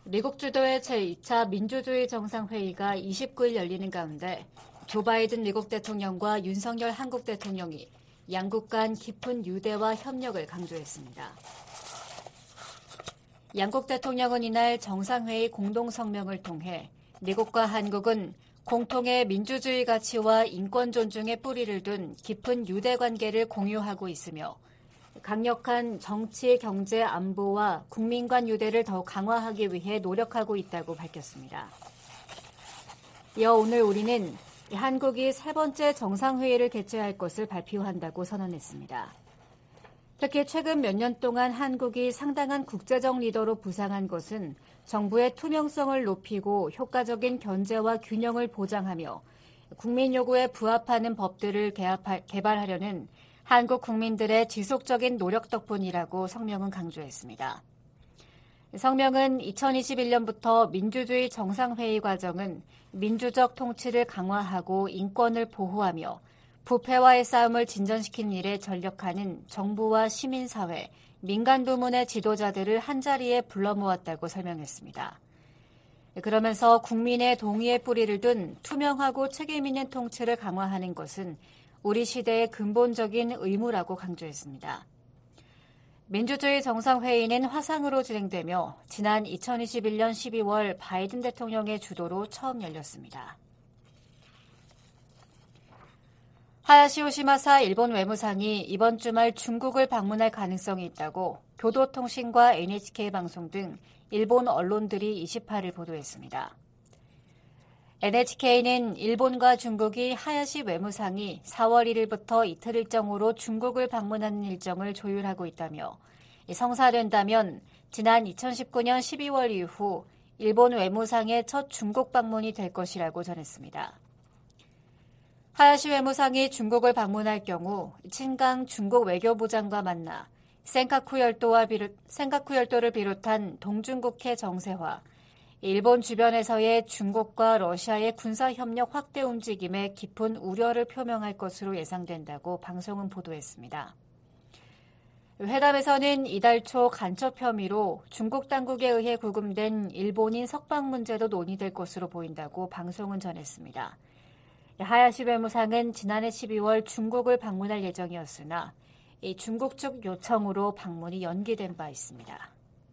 미국 주도의 제2차 민주주의 정상회의가 29일 열리는 가운데 조 바이든 미국 대통령과 윤석열 한국 대통령이 양국 간 깊은 유대와 협력을 강조했습니다. 양국 대통령은 이날 정상회의 공동성명을 통해 미국과 한국은 공통의 민주주의 가치와 인권 존중의 뿌리를 둔 깊은 유대 관계를 공유하고 있으며 강력한 정치, 경제, 안보와 국민 간 유대를 더욱 강화하기 위해 노력하고 있다고 밝혔습니다. 이어 오늘 우리는 한국이 세 번째 정상회의를 개최할 것을 발표한다고 선언했습니다. 특히 최근 몇 년 동안 한국이 상당한 국제적 리더로 부상한 것은 정부의 투명성을 높이고 효과적인 견제와 균형을 보장하며 국민 요구에 부합하는 법들을 개발하려는 한국 국민들의 지속적인 노력 덕분이라고 성명은 강조했습니다. 성명은 2021년부터 민주주의 정상회의 과정은 민주적 통치를 강화하고 인권을 보호하며 부패와의 싸움을 진전시키는 일에 전력하는 정부와 시민사회, 민간 부문의 지도자들을 한자리에 불러 모았다고 설명했습니다. 그러면서 국민의 동의의 뿌리를 둔 투명하고 책임 있는 통치를 강화하는 것은 우리 시대의 근본적인 의무라고 강조했습니다. 민주주의 정상회의는 화상으로 진행되며 지난 2021년 12월 바이든 대통령의 주도로 처음 열렸습니다. 하야시 요시마사 일본 외무상이 이번 주말 중국을 방문할 가능성이 있다고 교도통신과 NHK 방송 등 일본 언론들이 28일 보도했습니다. NHK는 일본과 중국이 하야시 외무상이 4월 1일부터 이틀 일정으로 중국을 방문하는 일정을 조율하고 있다며 성사된다면 지난 2019년 12월 이후 일본 외무상의 첫 중국 방문이 될 것이라고 전했습니다. 하야시 외무상이 중국을 방문할 경우 친강 중국 외교부장과 만나 센카쿠 열도를 비롯한 동중국해 정세화, 일본 주변에서의 중국과 러시아의 군사협력 확대 움직임에 깊은 우려를 표명할 것으로 예상된다고 방송은 보도했습니다. 회담에서는 이달 초 간첩 혐의로 중국 당국에 의해 구금된 일본인 석방 문제도 논의될 것으로 보인다고 방송은 전했습니다. 하야시 외무상은 지난해 12월 중국을 방문할 예정이었으나 이 중국 측 요청으로 방문이 연기된 바 있습니다.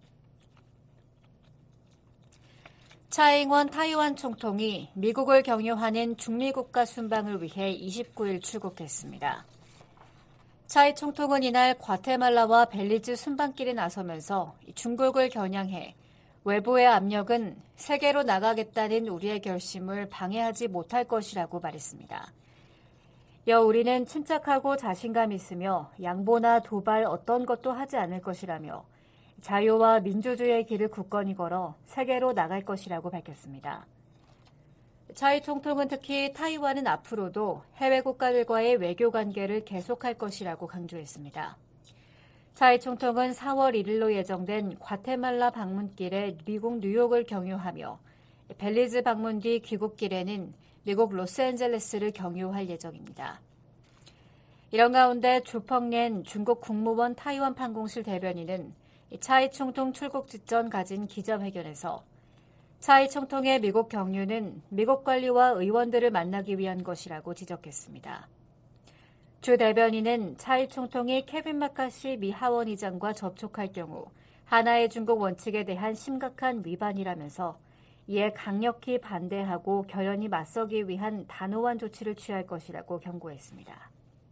차잉원 타이완 총통이 미국을 경유하는 중미 국가 순방을 위해 29일 출국했습니다. 차이 총통은 이날 과테말라와 벨리즈 순방길에 나서면서 중국을 겨냥해 외부의 압력은 세계로 나가겠다는 우리의 결심을 방해하지 못할 것이라고 말했습니다. 이어 우리는 침착하고 자신감 있으며 양보나 도발 어떤 것도 하지 않을 것이라며 자유와 민주주의의 길을 굳건히 걸어 세계로 나갈 것이라고 밝혔습니다. 차이 총통은 특히 타이완은 앞으로도 해외 국가들과의 외교 관계를 계속할 것이라고 강조했습니다. 차이 총통은 4월 1일로 예정된 과테말라 방문길에 미국 뉴욕을 경유하며 벨리즈 방문 뒤 귀국길에는 미국 로스앤젤레스를 경유할 예정입니다. 이런 가운데 주펑렌 중국 국무원 타이완 판공실 대변인은 차이 총통 출국 직전 가진 기자회견에서 차이 총통의 미국 경유는 미국 관리와 의원들을 만나기 위한 것이라고 지적했습니다. 주 대변인은 차이 총통이 케빈 마카시 미 하원의장과 접촉할 경우 하나의 중국 원칙에 대한 심각한 위반이라면서 이에 강력히 반대하고 결연히 맞서기 위한 단호한 조치를 취할 것이라고 경고했습니다.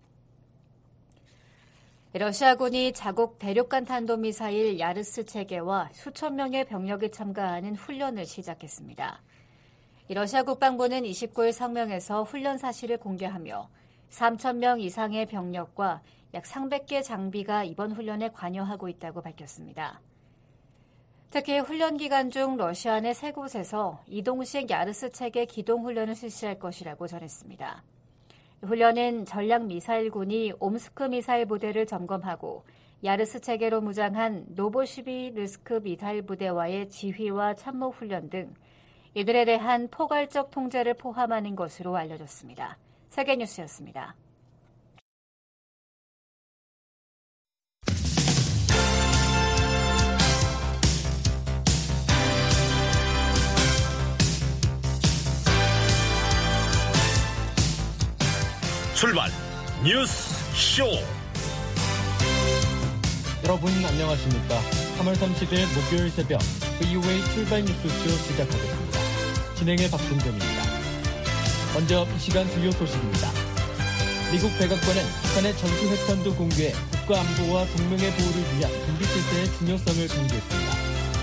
러시아군이 자국 대륙간 탄도미사일 야르스 체계와 수천 명의 병력이 참가하는 훈련을 시작했습니다. 러시아 국방부는 29일 성명에서 훈련 사실을 공개하며 3,000명 이상의 병력과 약 300개 장비가 이번 훈련에 관여하고 있다고 밝혔습니다. 특히 훈련 기간 중 러시아 내 세 곳에서 이동식 야르스 체계 기동 훈련을 실시할 것이라고 전했습니다. 훈련은 전략 미사일군이 옴스크 미사일 부대를 점검하고 야르스 체계로 무장한 노보시비르스크 미사일 부대와의 지휘와 참모 훈련 등 이들에 대한 포괄적 통제를 포함하는 것으로 알려졌습니다. 세계뉴스였습니다. 출발 뉴스 쇼. 여러분 안녕하십니까? 3월 30일 목요일 새벽 VOA 출발 뉴스쇼 시작하겠습니다. 진행의 박동정입니다. 먼저 이 시간 주요 소식입니다. 미국 백악관은 북한의 전술핵탄두 공개에 국가 안보와 동맹의 보호를 위한 준비태세의 중요성을 강조했습니다.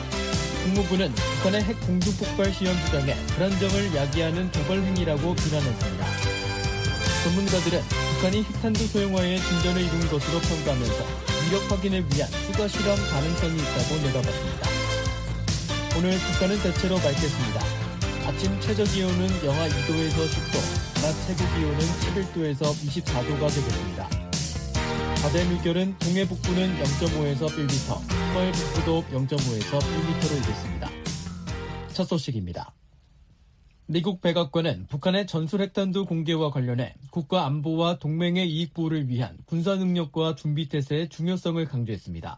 국무부는 북한의 핵 공중폭발 시험 주장에 불안정을 야기하는 도발 행위라고 비난했습니다. 전문가들은 북한이 핵탄두 소형화에 진전을 이룬 것으로 평가하면서 위력 확인을 위한 추가 실험 가능성이 있다고 내다봤습니다. 오늘 북한은 대체로 맑겠습니다. 아침 최저기온은 영하 2도에서 10도, 낮 최고기온은 11도에서 24도가 되겠습니다. 바다의 물결은 동해 북부는 0.5에서 1m, 서해 북부도 0.5에서 1m로 일겠습니다. 첫 소식입니다. 미국 백악관은 북한의 전술핵탄두 공개와 관련해 국가 안보와 동맹의 이익 보호를 위한 군사 능력과 준비태세의 중요성을 강조했습니다.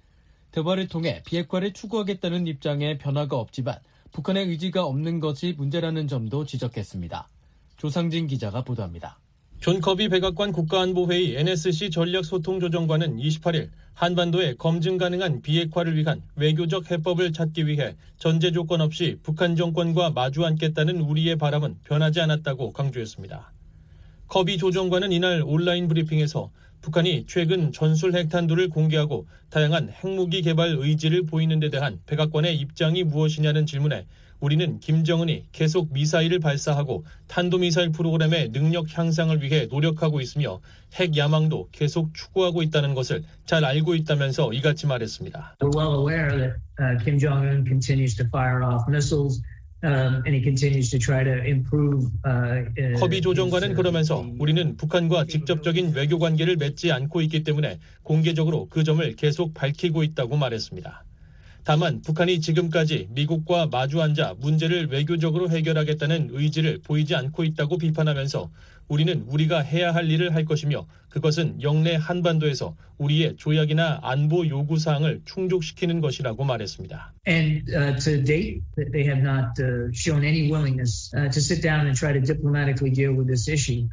대화를 통해 비핵화를 추구하겠다는 입장에 변화가 없지만 북한의 의지가 없는 것이 문제라는 점도 지적했습니다. 조상진 기자가 보도합니다. 존 커비 백악관 국가안보회의 NSC 전략소통조정관은 28일 한반도에 검증 가능한 비핵화를 위한 외교적 해법을 찾기 위해 전제 조건 없이 북한 정권과 마주 앉겠다는 우리의 바람은 변하지 않았다고 강조했습니다. 커비 조정관은 이날 온라인 브리핑에서 북한이 최근 전술 핵탄두를 공개하고 다양한 핵무기 개발 의지를 보이는 데 대한 백악관의 입장이 무엇이냐는 질문에 우리는 김정은이 계속 미사일을 발사하고 탄도미사일 프로그램의 능력 향상을 위해 노력하고 있으며 핵 야망도 계속 추구하고 있다는 것을 잘 알고 있다면서 이같이 말했습니다. We're well aware that Kim Jong-un continues to fire off missiles. And he continues to try to improve. 커비 조정관은 그러면서 우리는 북한과 직접적인 외교 관계를 맺지 않고 있기 때문에 공개적으로 그 점을 계속 밝히고 있다고 말했습니다. 다만 북한이 지금까지 미국과 마주 앉아 문제를 외교적으로 해결하겠다는 의지를 보이지 않고 있다고 비판하면서 우리는 우리가 해야 할 일을 할 것이며 그것은 영내 한반도에서 우리의 조약이나 안보 요구사항을 충족시키는 것이라고 말했습니다. And to date, they have not shown any willingness to sit down and try to diplomatically deal with this issue.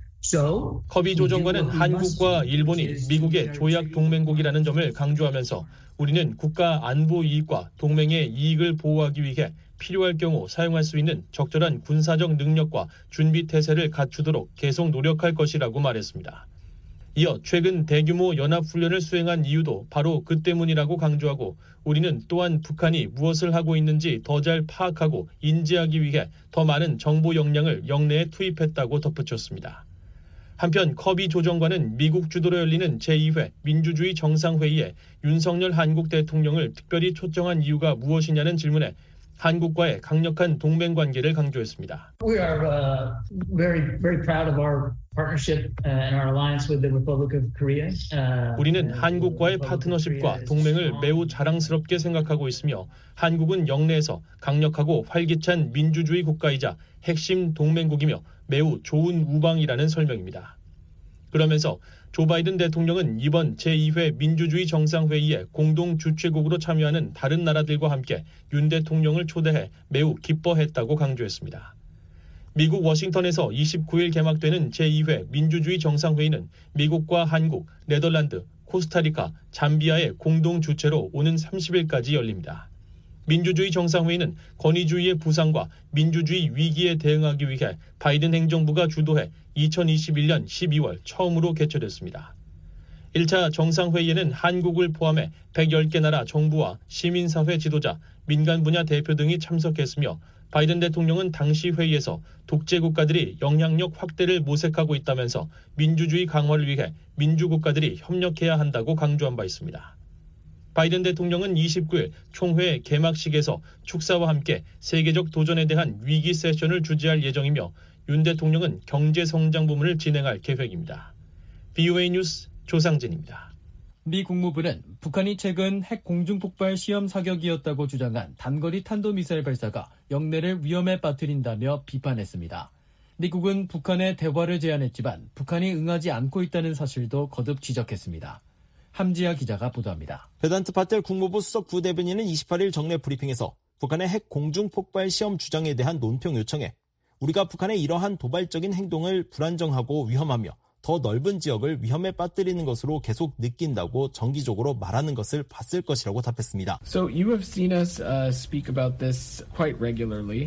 커비 조정관은 한국과 일본이 미국의 조약 동맹국이라는 점을 강조하면서 우리는 국가 안보 이익과 동맹의 이익을 보호하기 위해 필요할 경우 사용할 수 있는 적절한 군사적 능력과 준비 태세를 갖추도록 계속 노력할 것이라고 말했습니다. 이어 최근 대규모 연합훈련을 수행한 이유도 바로 그 때문이라고 강조하고 우리는 또한 북한이 무엇을 하고 있는지 더 잘 파악하고 인지하기 위해 더 많은 정보 역량을 영내에 투입했다고 덧붙였습니다. 한편 커비 조정관은 미국 주도로 열리는 제2회 민주주의 정상회의에 윤석열 한국 대통령을 특별히 초청한 이유가 무엇이냐는 질문에 한국과의 강력한 동맹 관계를 강조했습니다. We are very, very proud of our partnership and our alliance with the Republic of Korea. 우리는 한국과의 파트너십과 동맹을 매우 자랑스럽게 생각하고 있으며 한국은 영내에서 강력하고 활기찬 민주주의 국가이자 핵심 동맹국이며 매우 좋은 우방이라는 설명입니다. 그러면서 조 바이든 대통령은 이번 제2회 민주주의 정상회의에 공동 주최국으로 참여하는 다른 나라들과 함께 윤 대통령을 초대해 매우 기뻐했다고 강조했습니다. 미국 워싱턴에서 29일 개막되는 제2회 민주주의 정상회의는 미국과 한국, 네덜란드, 코스타리카, 잠비아의 공동 주최로 오는 30일까지 열립니다. 민주주의 정상회의는 권위주의의 부상과 민주주의 위기에 대응하기 위해 바이든 행정부가 주도해 2021년 12월 처음으로 개최됐습니다. 1차 정상회의에는 한국을 포함해 110개 나라 정부와 시민사회 지도자, 민간 분야 대표 등이 참석했으며 바이든 대통령은 당시 회의에서 독재국가들이 영향력 확대를 모색하고 있다면서 민주주의 강화를 위해 민주국가들이 협력해야 한다고 강조한 바 있습니다. 바이든 대통령은 29일 총회 개막식에서 축사와 함께 세계적 도전에 대한 위기 세션을 주재할 예정이며 윤 대통령은 경제성장 부문을 진행할 계획입니다. VOA 뉴스 조상진입니다. 미 국무부는 북한이 최근 핵 공중폭발 시험 사격이었다고 주장한 단거리 탄도미사일 발사가 영내를 위험에 빠뜨린다며 비판했습니다. 미국은 북한에 대화를 제안했지만 북한이 응하지 않고 있다는 사실도 거듭 지적했습니다. 함지아 기자가 보도합니다. 베단트 파텔 국무부 수석 부대변인은 28일 정례 브리핑에서 북한의 핵 공중폭발 시험 주장에 대한 논평 요청에 우리가 북한의 이러한 도발적인 행동을 불안정하고 위험하며 더 넓은 지역을 위험에 빠뜨리는 것으로 계속 느낀다고 정기적으로 말하는 것을 봤을 것이라고 답했습니다. So you have seen us speak about this quite regularly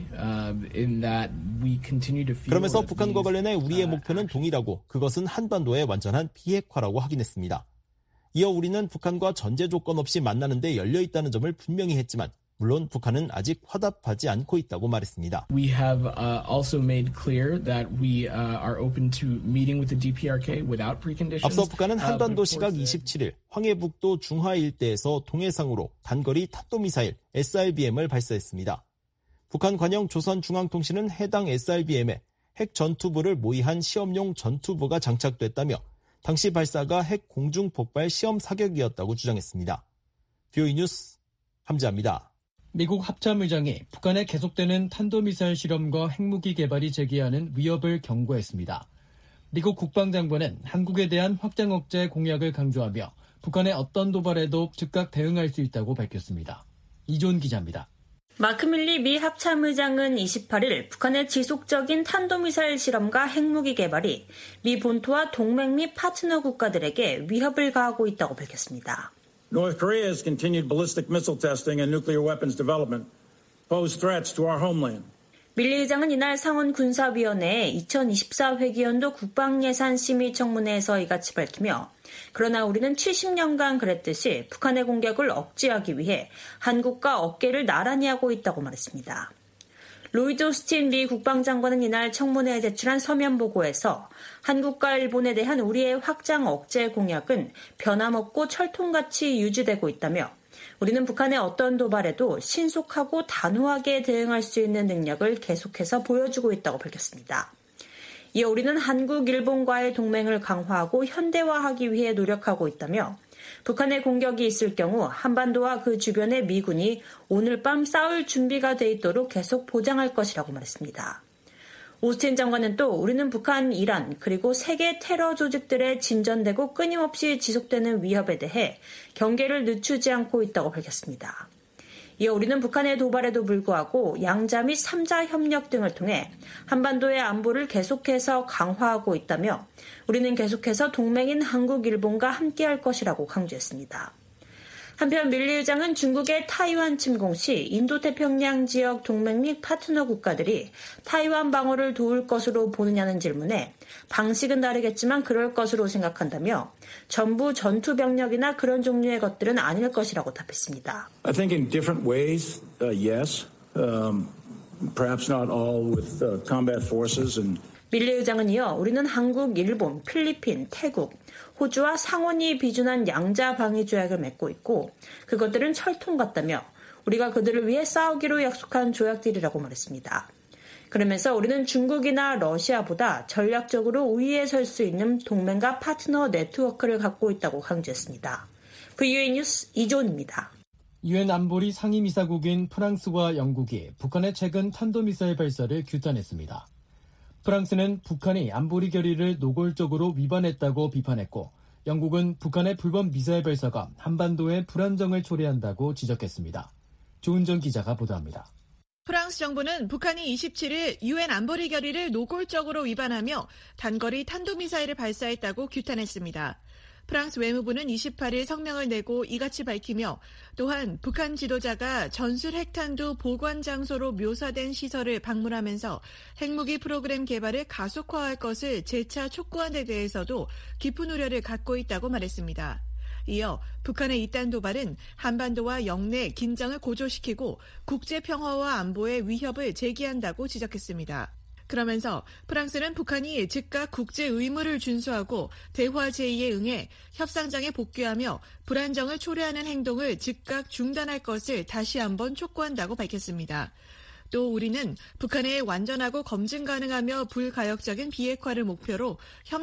in that we continue to feel 그러면서 북한과 관련해 우리의 목표는 동일하고 그것은 한반도의 완전한 비핵화라고 확인했습니다. 이어 우리는 북한과 전제 조건 없이 만나는 데 열려 있다는 점을 분명히 했지만 물론 북한은 아직 화답하지 않고 있다고 말했습니다. We have also made clear that we are open to meeting with the DPRK without preconditions. 앞서 북한은 한반도 시각 27일 황해북도 중화 일대에서 동해상으로 단거리 탄도미사일 SRBM을 발사했습니다. 북한 관영 조선중앙통신은 해당 SRBM에 핵 전투부를 모의한 시험용 전투부가 장착됐다며 당시 발사가 핵 공중폭발 시험 사격이었다고 주장했습니다. VOA 뉴스 함지아입니다. 미국 합참의장이 북한의 계속되는 탄도미사일 실험과 핵무기 개발이 제기하는 위협을 경고했습니다. 미국 국방장관은 한국에 대한 확장 억제 공약을 강조하며 북한의 어떤 도발에도 즉각 대응할 수 있다고 밝혔습니다. 이존 기자입니다. 마크 밀리 미 합참의장은 28일 북한의 지속적인 탄도미사일 실험과 핵무기 개발이 미 본토와 동맹 및 파트너 국가들에게 위협을 가하고 있다고 밝혔습니다. North Korea's continued ballistic missile testing and nuclear weapons development pose threats to our homeland. 밀리 의장은 이날 상원 군사위원회의 2024 회기연도 국방예산 심의 청문회에서 이같이 밝히며 그러나 우리는 70년간 그랬듯이 북한의 공격을 억제하기 위해 한국과 어깨를 나란히 하고 있다고 말했습니다. 로이드 오스틴 미 국방장관은 이날 청문회에 제출한 서면 보고에서 한국과 일본에 대한 우리의 확장 억제 공약은 변함없고 철통같이 유지되고 있다며 우리는 북한의 어떤 도발에도 신속하고 단호하게 대응할 수 있는 능력을 계속해서 보여주고 있다고 밝혔습니다. 이어 우리는 한국, 일본과의 동맹을 강화하고 현대화하기 위해 노력하고 있다며 북한의 공격이 있을 경우 한반도와 그 주변의 미군이 오늘 밤 싸울 준비가 돼 있도록 계속 보장할 것이라고 말했습니다. 오스틴 장관은 또 우리는 북한, 이란 그리고 세계 테러 조직들의 진전되고 끊임없이 지속되는 위협에 대해 경계를 늦추지 않고 있다고 밝혔습니다. 이어 우리는 북한의 도발에도 불구하고 양자 및 3자 협력 등을 통해 한반도의 안보를 계속해서 강화하고 있다며 우리는 계속해서 동맹인 한국, 일본과 함께할 것이라고 강조했습니다. 한편 밀리 의장은 중국의 타이완 침공 시 인도태평양 지역 동맹 및 파트너 국가들이 타이완 방어를 도울 것으로 보느냐는 질문에 방식은 다르겠지만 그럴 것으로 생각한다며 전부 전투 병력이나 그런 종류의 것들은 아닐 것이라고 답했습니다. I think in different ways, yes. Perhaps not all with combat forces and 밀리 의장은 이어 우리는 한국, 일본, 필리핀, 태국, 호주와 상원이 비준한 양자 방위 조약을 맺고 있고 그것들은 철통 같다며 우리가 그들을 위해 싸우기로 약속한 조약들이라고 말했습니다. 그러면서 우리는 중국이나 러시아보다 전략적으로 우위에 설 수 있는 동맹과 파트너 네트워크를 갖고 있다고 강조했습니다. VOA 뉴스 이존입니다. 유엔 안보리 상임이사국인 프랑스와 영국이 북한의 최근 탄도미사일 발사를 규탄했습니다. 프랑스는 북한이 안보리 결의를 노골적으로 위반했다고 비판했고 영국은 북한의 불법 미사일 발사가 한반도의 불안정을 초래한다고 지적했습니다. 조은정 기자가 보도합니다. 프랑스 정부는 북한이 27일 유엔 안보리 결의를 노골적으로 위반하며 단거리 탄도미사일을 발사했다고 규탄했습니다. 프랑스 외무부는 28일 성명을 내고 이같이 밝히며 또한 북한 지도자가 전술 핵탄두 보관 장소로 묘사된 시설을 방문하면서 핵무기 프로그램 개발을 가속화할 것을 재차 촉구한 데 대해서도 깊은 우려를 갖고 있다고 말했습니다. 이어 북한의 이딴 도발은 한반도와 영내 긴장을 고조시키고 국제평화와 안보에 위협을 제기한다고 지적했습니다. 그러면서 프랑스는 북한이 즉각 국제 의무를 준수하고 대화 제의에 응해 협상장에 복귀하며 불안정을 초래하는 행동을 즉각 중단할 것을 다시 한번 촉구한다고 밝혔습니다. 또 우리는 북한의 완전하고 검증 가능하며 불가역적인 비핵화를 목표로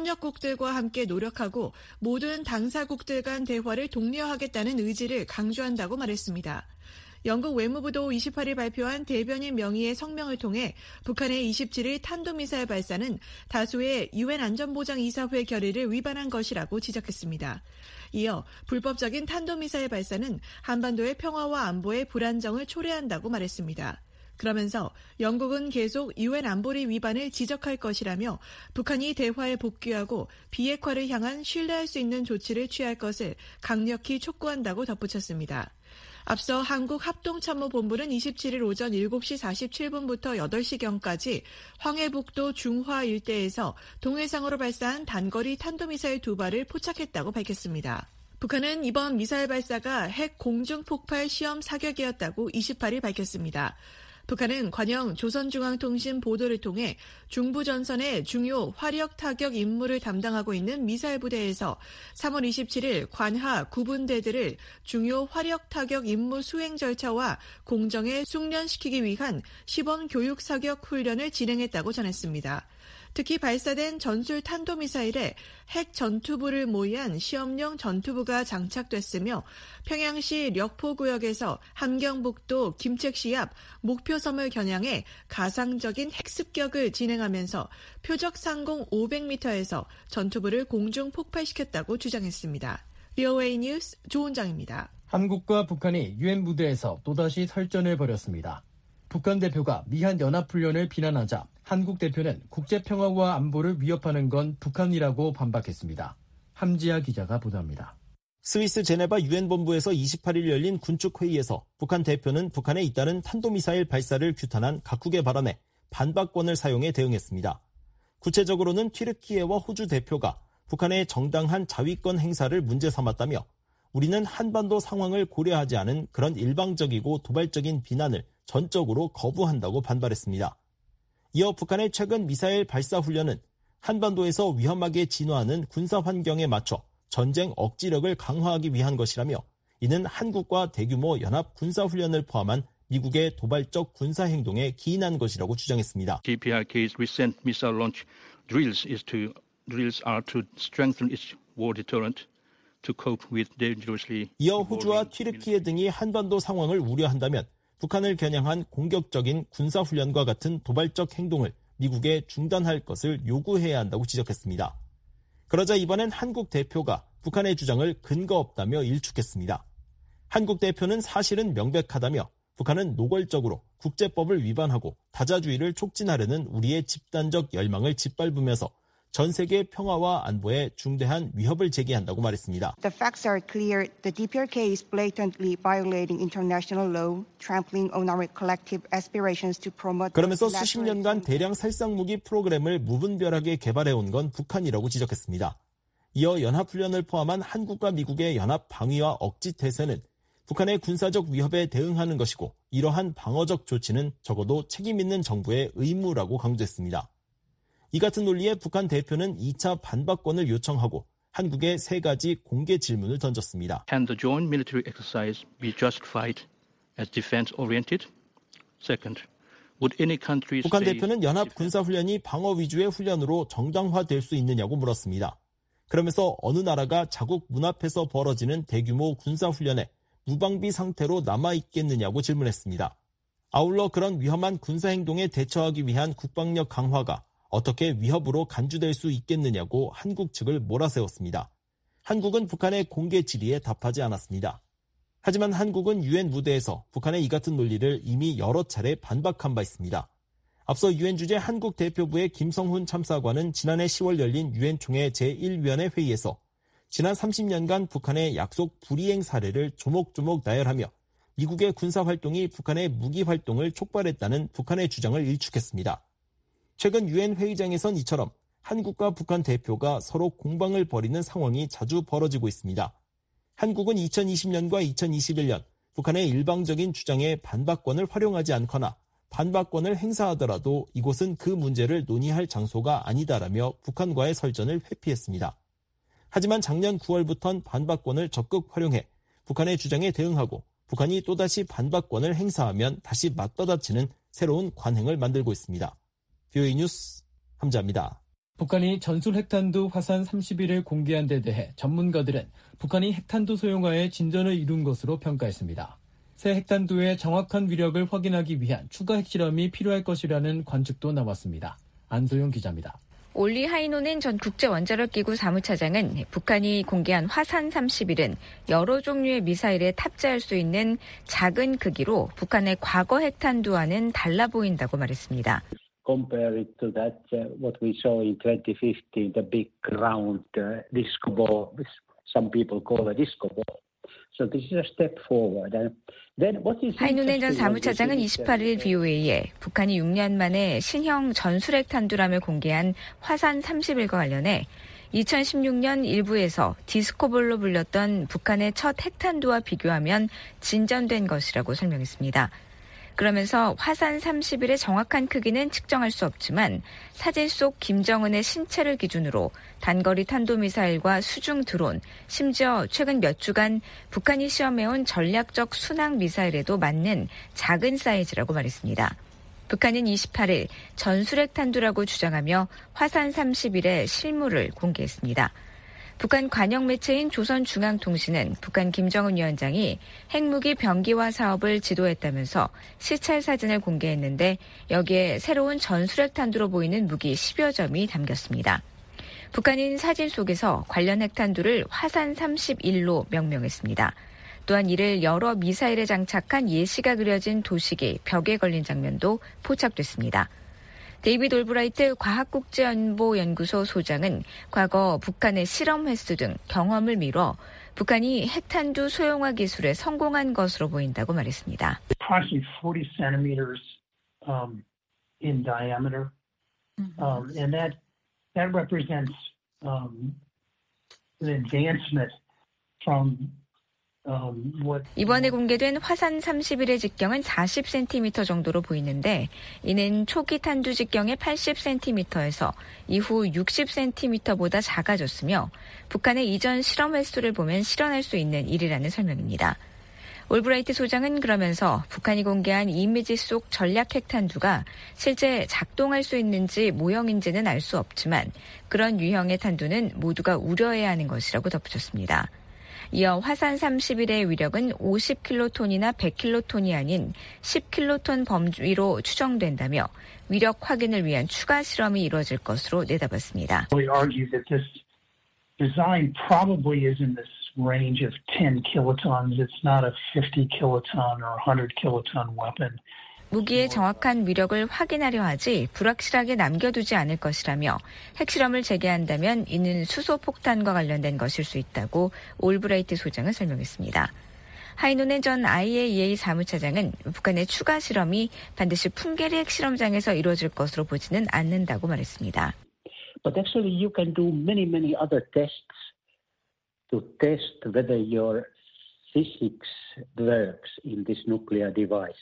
협력국들과 함께 노력하고 모든 당사국들 간 대화를 독려하겠다는 의지를 강조한다고 말했습니다. 영국 외무부도 28일 발표한 대변인 명의의 성명을 통해 북한의 27일 탄도미사일 발사는 다수의 유엔 안전보장이사회 결의를 위반한 것이라고 지적했습니다. 이어 불법적인 탄도미사일 발사는 한반도의 평화와 안보의 불안정을 초래한다고 말했습니다. 그러면서 영국은 계속 UN 안보리 위반을 지적할 것이라며 북한이 대화에 복귀하고 비핵화를 향한 신뢰할 수 있는 조치를 취할 것을 강력히 촉구한다고 덧붙였습니다. 앞서 한국합동참모본부는 27일 오전 7시 47분부터 8시경까지 황해북도 중화 일대에서 동해상으로 발사한 단거리 탄도미사일 2발을 포착했다고 밝혔습니다. 북한은 이번 미사일 발사가 핵 공중폭발 시험 사격이었다고 28일 밝혔습니다. 북한은 관영 조선중앙통신 보도를 통해 중부전선의 중요 화력 타격 임무를 담당하고 있는 미사일 부대에서 3월 27일 관하 9분대들을 중요 화력 타격 임무 수행 절차와 공정에 숙련시키기 위한 시범 교육 사격 훈련을 진행했다고 전했습니다. 특히 발사된 전술 탄도미사일에 핵 전투부를 모의한 시험용 전투부가 장착됐으며 평양시 력포구역에서 함경북도 김책시 앞 목표섬을 겨냥해 가상적인 핵습격을 진행하면서 표적 상공 500m에서 전투부를 공중 폭발시켰다고 주장했습니다. VOA 뉴스 조은정입니다. 한국과 북한이 유엔 무대에서 또다시 설전을 벌였습니다. 북한 대표가 미한 연합훈련을 비난하자 한국 대표는 국제평화와 안보를 위협하는 건 북한이라고 반박했습니다. 함지아 기자가 보도합니다. 스위스 제네바 유엔 본부에서 28일 열린 군축회의에서 북한 대표는 북한에 잇따른 탄도미사일 발사를 규탄한 각국의 발언에 반박권을 사용해 대응했습니다. 구체적으로는 튀르키예와 호주 대표가 북한의 정당한 자위권 행사를 문제 삼았다며 우리는 한반도 상황을 고려하지 않은 그런 일방적이고 도발적인 비난을 전적으로 거부한다고 반발했습니다. 이어 북한의 최근 미사일 발사 훈련은 한반도에서 위험하게 진화하는 군사 환경에 맞춰 전쟁 억지력을 강화하기 위한 것이라며 이는 한국과 대규모 연합 군사 훈련을 포함한 미국의 도발적 군사 행동에 기인한 것이라고 주장했습니다. DPRK's recent missile launch drills are to strengthen its war deterrent. 이어 호주와 튀르키예 등이 한반도 상황을 우려한다면 북한을 겨냥한 공격적인 군사훈련과 같은 도발적 행동을 미국에 중단할 것을 요구해야 한다고 지적했습니다. 그러자 이번엔 한국 대표가 북한의 주장을 근거 없다며 일축했습니다. 한국 대표는 사실은 명백하다며 북한은 노골적으로 국제법을 위반하고 다자주의를 촉진하려는 우리의 집단적 열망을 짓밟으면서 전 세계 평화와 안보에 중대한 위협을 제기한다고 말했습니다. The facts are clear. The DPRK is blatantly violating international law, trampling on our collective aspirations to promote. 그러면서 수십 년간 대량 살상무기 프로그램을 무분별하게 개발해온 건 북한이라고 지적했습니다. 이어 연합훈련을 포함한 한국과 미국의 연합 방위와 억지 태세는 북한의 군사적 위협에 대응하는 것이고 이러한 방어적 조치는 적어도 책임 있는 정부의 의무라고 강조했습니다. 이 같은 논리에 북한 대표는 2차 반박권을 요청하고 한국에 3가지 공개 질문을 던졌습니다. Can the joint military exercise be justified as defense-oriented? Second, would any country 북한 대표는 연합 군사훈련이 방어 위주의 훈련으로 정당화될 수 있느냐고 물었습니다. 그러면서 어느 나라가 자국 문 앞에서 벌어지는 대규모 군사훈련에 무방비 상태로 남아있겠느냐고 질문했습니다. 아울러 그런 위험한 군사행동에 대처하기 위한 국방력 강화가 어떻게 위협으로 간주될 수 있겠느냐고 한국 측을 몰아세웠습니다. 한국은 북한의 공개 질의에 답하지 않았습니다. 하지만 한국은 유엔 무대에서 북한의 이 같은 논리를 이미 여러 차례 반박한 바 있습니다. 앞서 유엔 주재 한국 대표부의 김성훈 참사관은 지난해 10월 열린 유엔 총회 제1위원회 회의에서 지난 30년간 북한의 약속 불이행 사례를 조목조목 나열하며 미국의 군사활동이 북한의 무기활동을 촉발했다는 북한의 주장을 일축했습니다. 최근 유엔 회의장에선 이처럼 한국과 북한 대표가 서로 공방을 벌이는 상황이 자주 벌어지고 있습니다. 한국은 2020년과 2021년 북한의 일방적인 주장에 반박권을 활용하지 않거나 반박권을 행사하더라도 이곳은 그 문제를 논의할 장소가 아니다라며 북한과의 설전을 회피했습니다. 하지만 작년 9월부터는 반박권을 적극 활용해 북한의 주장에 대응하고 북한이 또다시 반박권을 행사하면 다시 맞받아치는 새로운 관행을 만들고 있습니다. VOA 뉴스 함자입니다. 북한이 전술 핵탄두 화산 31을 공개한 데 대해 전문가들은 북한이 핵탄두 소형화에 진전을 이룬 것으로 평가했습니다. 새 핵탄두의 정확한 위력을 확인하기 위한 추가 핵실험이 필요할 것이라는 관측도 나왔습니다. 안소영 기자입니다. 올리 하이노넨 전 국제원자력기구 사무차장은 북한이 공개한 화산 30일은 여러 종류의 미사일에 탑재할 수 있는 작은 크기로 북한의 과거 핵탄두와는 달라 보인다고 말했습니다. Compare it to that, what we saw in 2015, the big round disco ball, some people call a disco ball. So this is a step forward. 하이누넨 전 사무차장은 28일 VOA에 북한이 6년 만에 신형 전술핵 탄두람을 공개한 화산 30일과 관련해 2016년 일부에서 디스코볼로 불렸던 북한의 첫 핵탄두와 비교하면 진전된 것이라고 설명했습니다. 그러면서 화산 30일의 정확한 크기는 측정할 수 없지만 사진 속 김정은의 신체를 기준으로 단거리 탄도미사일과 수중 드론, 심지어 최근 몇 주간 북한이 시험해온 전략적 순항 미사일에도 맞는 작은 사이즈라고 말했습니다. 북한은 28일 전술핵 탄두라고 주장하며 화산 30일의 실물을 공개했습니다. 북한 관영 매체인 조선중앙통신은 북한 김정은 위원장이 핵무기 병기화 사업을 지도했다면서 시찰 사진을 공개했는데 여기에 새로운 전술핵 탄두로 보이는 무기 10여 점이 담겼습니다. 북한은 사진 속에서 관련 핵탄두를 화산 31로 명명했습니다. 또한 이를 여러 미사일에 장착한 예시가 그려진 도식이 벽에 걸린 장면도 포착됐습니다. 데이비드 올브라이트 과학국제연보연구소 소장은 과거 북한의 실험 횟수 등 경험을 미뤄 북한이 핵탄두 소형화 기술에 성공한 것으로 보인다고 말했습니다. Approximately 40 centimeters in diameter, and that represents an advancement from 이번에 공개된 화산 30일의 직경은 40cm 정도로 보이는데 이는 초기 탄두 직경의 80cm에서 이후 60cm보다 작아졌으며 북한의 이전 실험 횟수를 보면 실현할 수 있는 일이라는 설명입니다. 올브라이트 소장은 그러면서 북한이 공개한 이미지 속 전략 핵탄두가 실제 작동할 수 있는지 모형인지는 알 수 없지만 그런 유형의 탄두는 모두가 우려해야 하는 것이라고 덧붙였습니다. 이어 화산 30일의 위력은 50킬로톤이나 100킬로톤이 아닌 10킬로톤 범위로 추정된다며 위력 확인을 위한 추가 실험이 이루어질 것으로 내다봤습니다. We argue that this design probably is in this range of 10 kilotons. It's not a 50 kiloton or 100 kiloton weapon. 무기의 정확한 위력을 확인하려 하지 불확실하게 남겨두지 않을 것이라며 핵실험을 재개한다면 이는 수소폭탄과 관련된 것일 수 있다고 올브라이트 소장은 설명했습니다. 하이노넨 전 IAEA 사무차장은 북한의 추가 실험이 반드시 풍계리 핵실험장에서 이루어질 것으로 보지는 않는다고 말했습니다. But actually you can do many other tests to test whether your physics works in this nuclear device.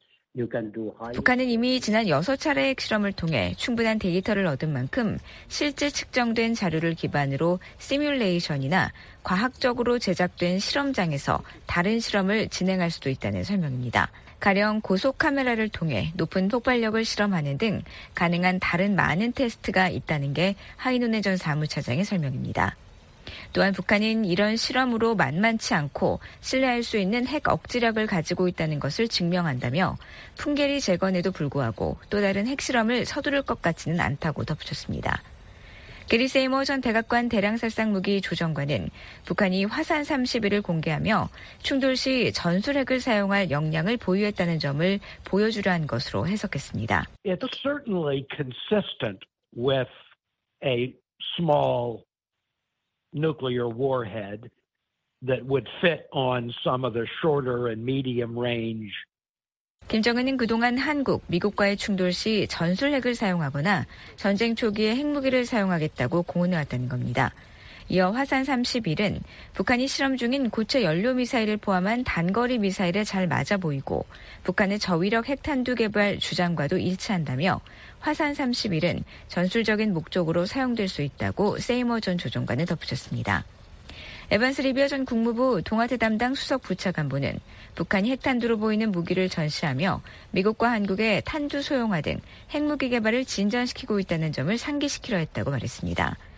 북한은 이미 지난 6차례 핵실험을 통해 충분한 데이터를 얻은 만큼 실제 측정된 자료를 기반으로 시뮬레이션이나 과학적으로 제작된 실험장에서 다른 실험을 진행할 수도 있다는 설명입니다. 가령 고속 카메라를 통해 높은 폭발력을 실험하는 등 가능한 다른 많은 테스트가 있다는 게 하이노넨 전 사무차장의 설명입니다. 또한 북한은 이런 실험으로 만만치 않고 신뢰할 수 있는 핵 억지력을 가지고 있다는 것을 증명한다며 풍계리 재건에도 불구하고 또 다른 핵실험을 서두를 것 같지는 않다고 덧붙였습니다. 게리 세이머 전 백악관 대량살상무기 조정관은 북한이 화산 30일을 공개하며 충돌 시 전술핵을 사용할 역량을 보유했다는 점을 보여주려 한 것으로 해석했습니다. It's certainly consistent with a small nuclear warhead that would fit on some of the shorter and medium range. 김정은은 그동안 한국, 미국과의 충돌 시 전술핵을 사용하거나 전쟁 초기에 핵무기를 사용하겠다고 공언해왔다는 겁니다. 이어 화산 30일은 북한이 실험 중인 고체 연료 미사일을 포함한 단거리 미사일에 잘 맞아 보이고 북한의 저위력 핵탄두 개발 주장과도 일치한다며 화산 30일은 전술적인 목적으로 사용될 수 있다고 세이머 전 조정관은 덧붙였습니다. 에반스 리비어 전 국무부 동아태 담당 수석 부차관보는 북한이 핵탄두로 보이는 무기를 전시하며 미국과 한국의 탄두 소형화 등 핵무기 개발을 진전시키고 있다는 점을 상기시키려 했다고 말했습니다.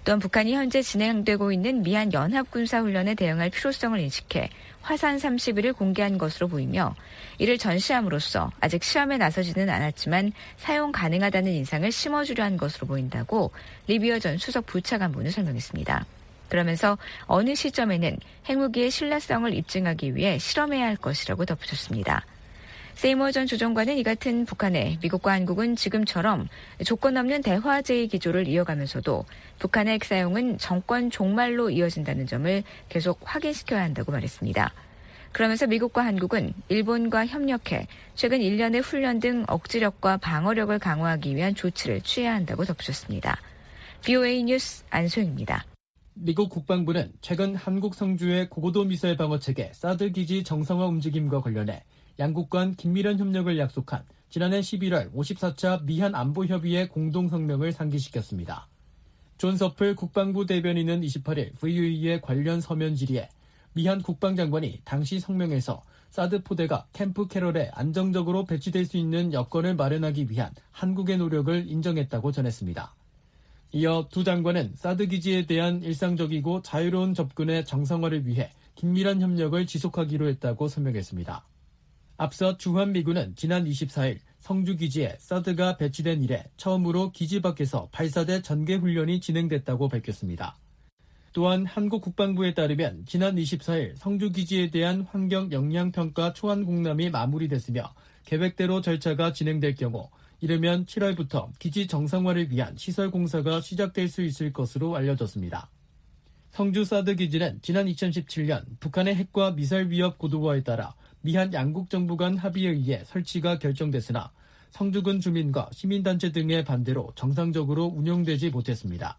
또한 북한이 현재 진행되고 있는 미한 연합군사훈련에 대응할 필요성을 인식해 화산 31을 공개한 것으로 보이며 이를 전시함으로써 아직 시험에 나서지는 않았지만 사용 가능하다는 인상을 심어주려 한 것으로 보인다고 리비어 전 수석 부차관보는 설명했습니다. 그러면서 어느 시점에는 핵무기의 신뢰성을 입증하기 위해 실험해야 할 것이라고 덧붙였습니다. 세이머 전 조정관은 이 같은 북한에 미국과 한국은 지금처럼 조건 없는 대화제의 기조를 이어가면서도 북한의 핵 사용은 정권 종말로 이어진다는 점을 계속 확인시켜야 한다고 말했습니다. 그러면서 미국과 한국은 일본과 협력해 최근 1년의 훈련 등 억지력과 방어력을 강화하기 위한 조치를 취해야 한다고 덧붙였습니다. VOA 뉴스 안소영입니다. 미국 국방부는 최근 한국 성주의 고고도 미사일 방어체계 사드 기지 정상화 움직임과 관련해 양국 간 긴밀한 협력을 약속한 지난해 11월 54차 미한 안보협의회 공동성명을 상기시켰습니다. 존 서플 국방부 대변인은 28일 VOA의 관련 서면 질의에 미한 국방장관이 당시 성명에서 사드 포대가 캠프 캐럴에 안정적으로 배치될 수 있는 여건을 마련하기 위한 한국의 노력을 인정했다고 전했습니다. 이어 두 장관은 사드 기지에 대한 일상적이고 자유로운 접근의 정상화를 위해 긴밀한 협력을 지속하기로 했다고 설명했습니다. 앞서 주한미군은 지난 24일 성주기지에 사드가 배치된 이래 처음으로 기지 밖에서 발사대 전개훈련이 진행됐다고 밝혔습니다. 또한 한국 국방부에 따르면 지난 24일 성주기지에 대한 환경 영향평가 초안 공람이 마무리됐으며 계획대로 절차가 진행될 경우 이르면 7월부터 기지 정상화를 위한 시설 공사가 시작될 수 있을 것으로 알려졌습니다. 성주 사드 기지는 지난 2017년 북한의 핵과 미사일 위협 고도화에 따라 미한 양국 정부 간 합의에 의해 설치가 결정됐으나 성주군 주민과 시민단체 등의 반대로 정상적으로 운영되지 못했습니다.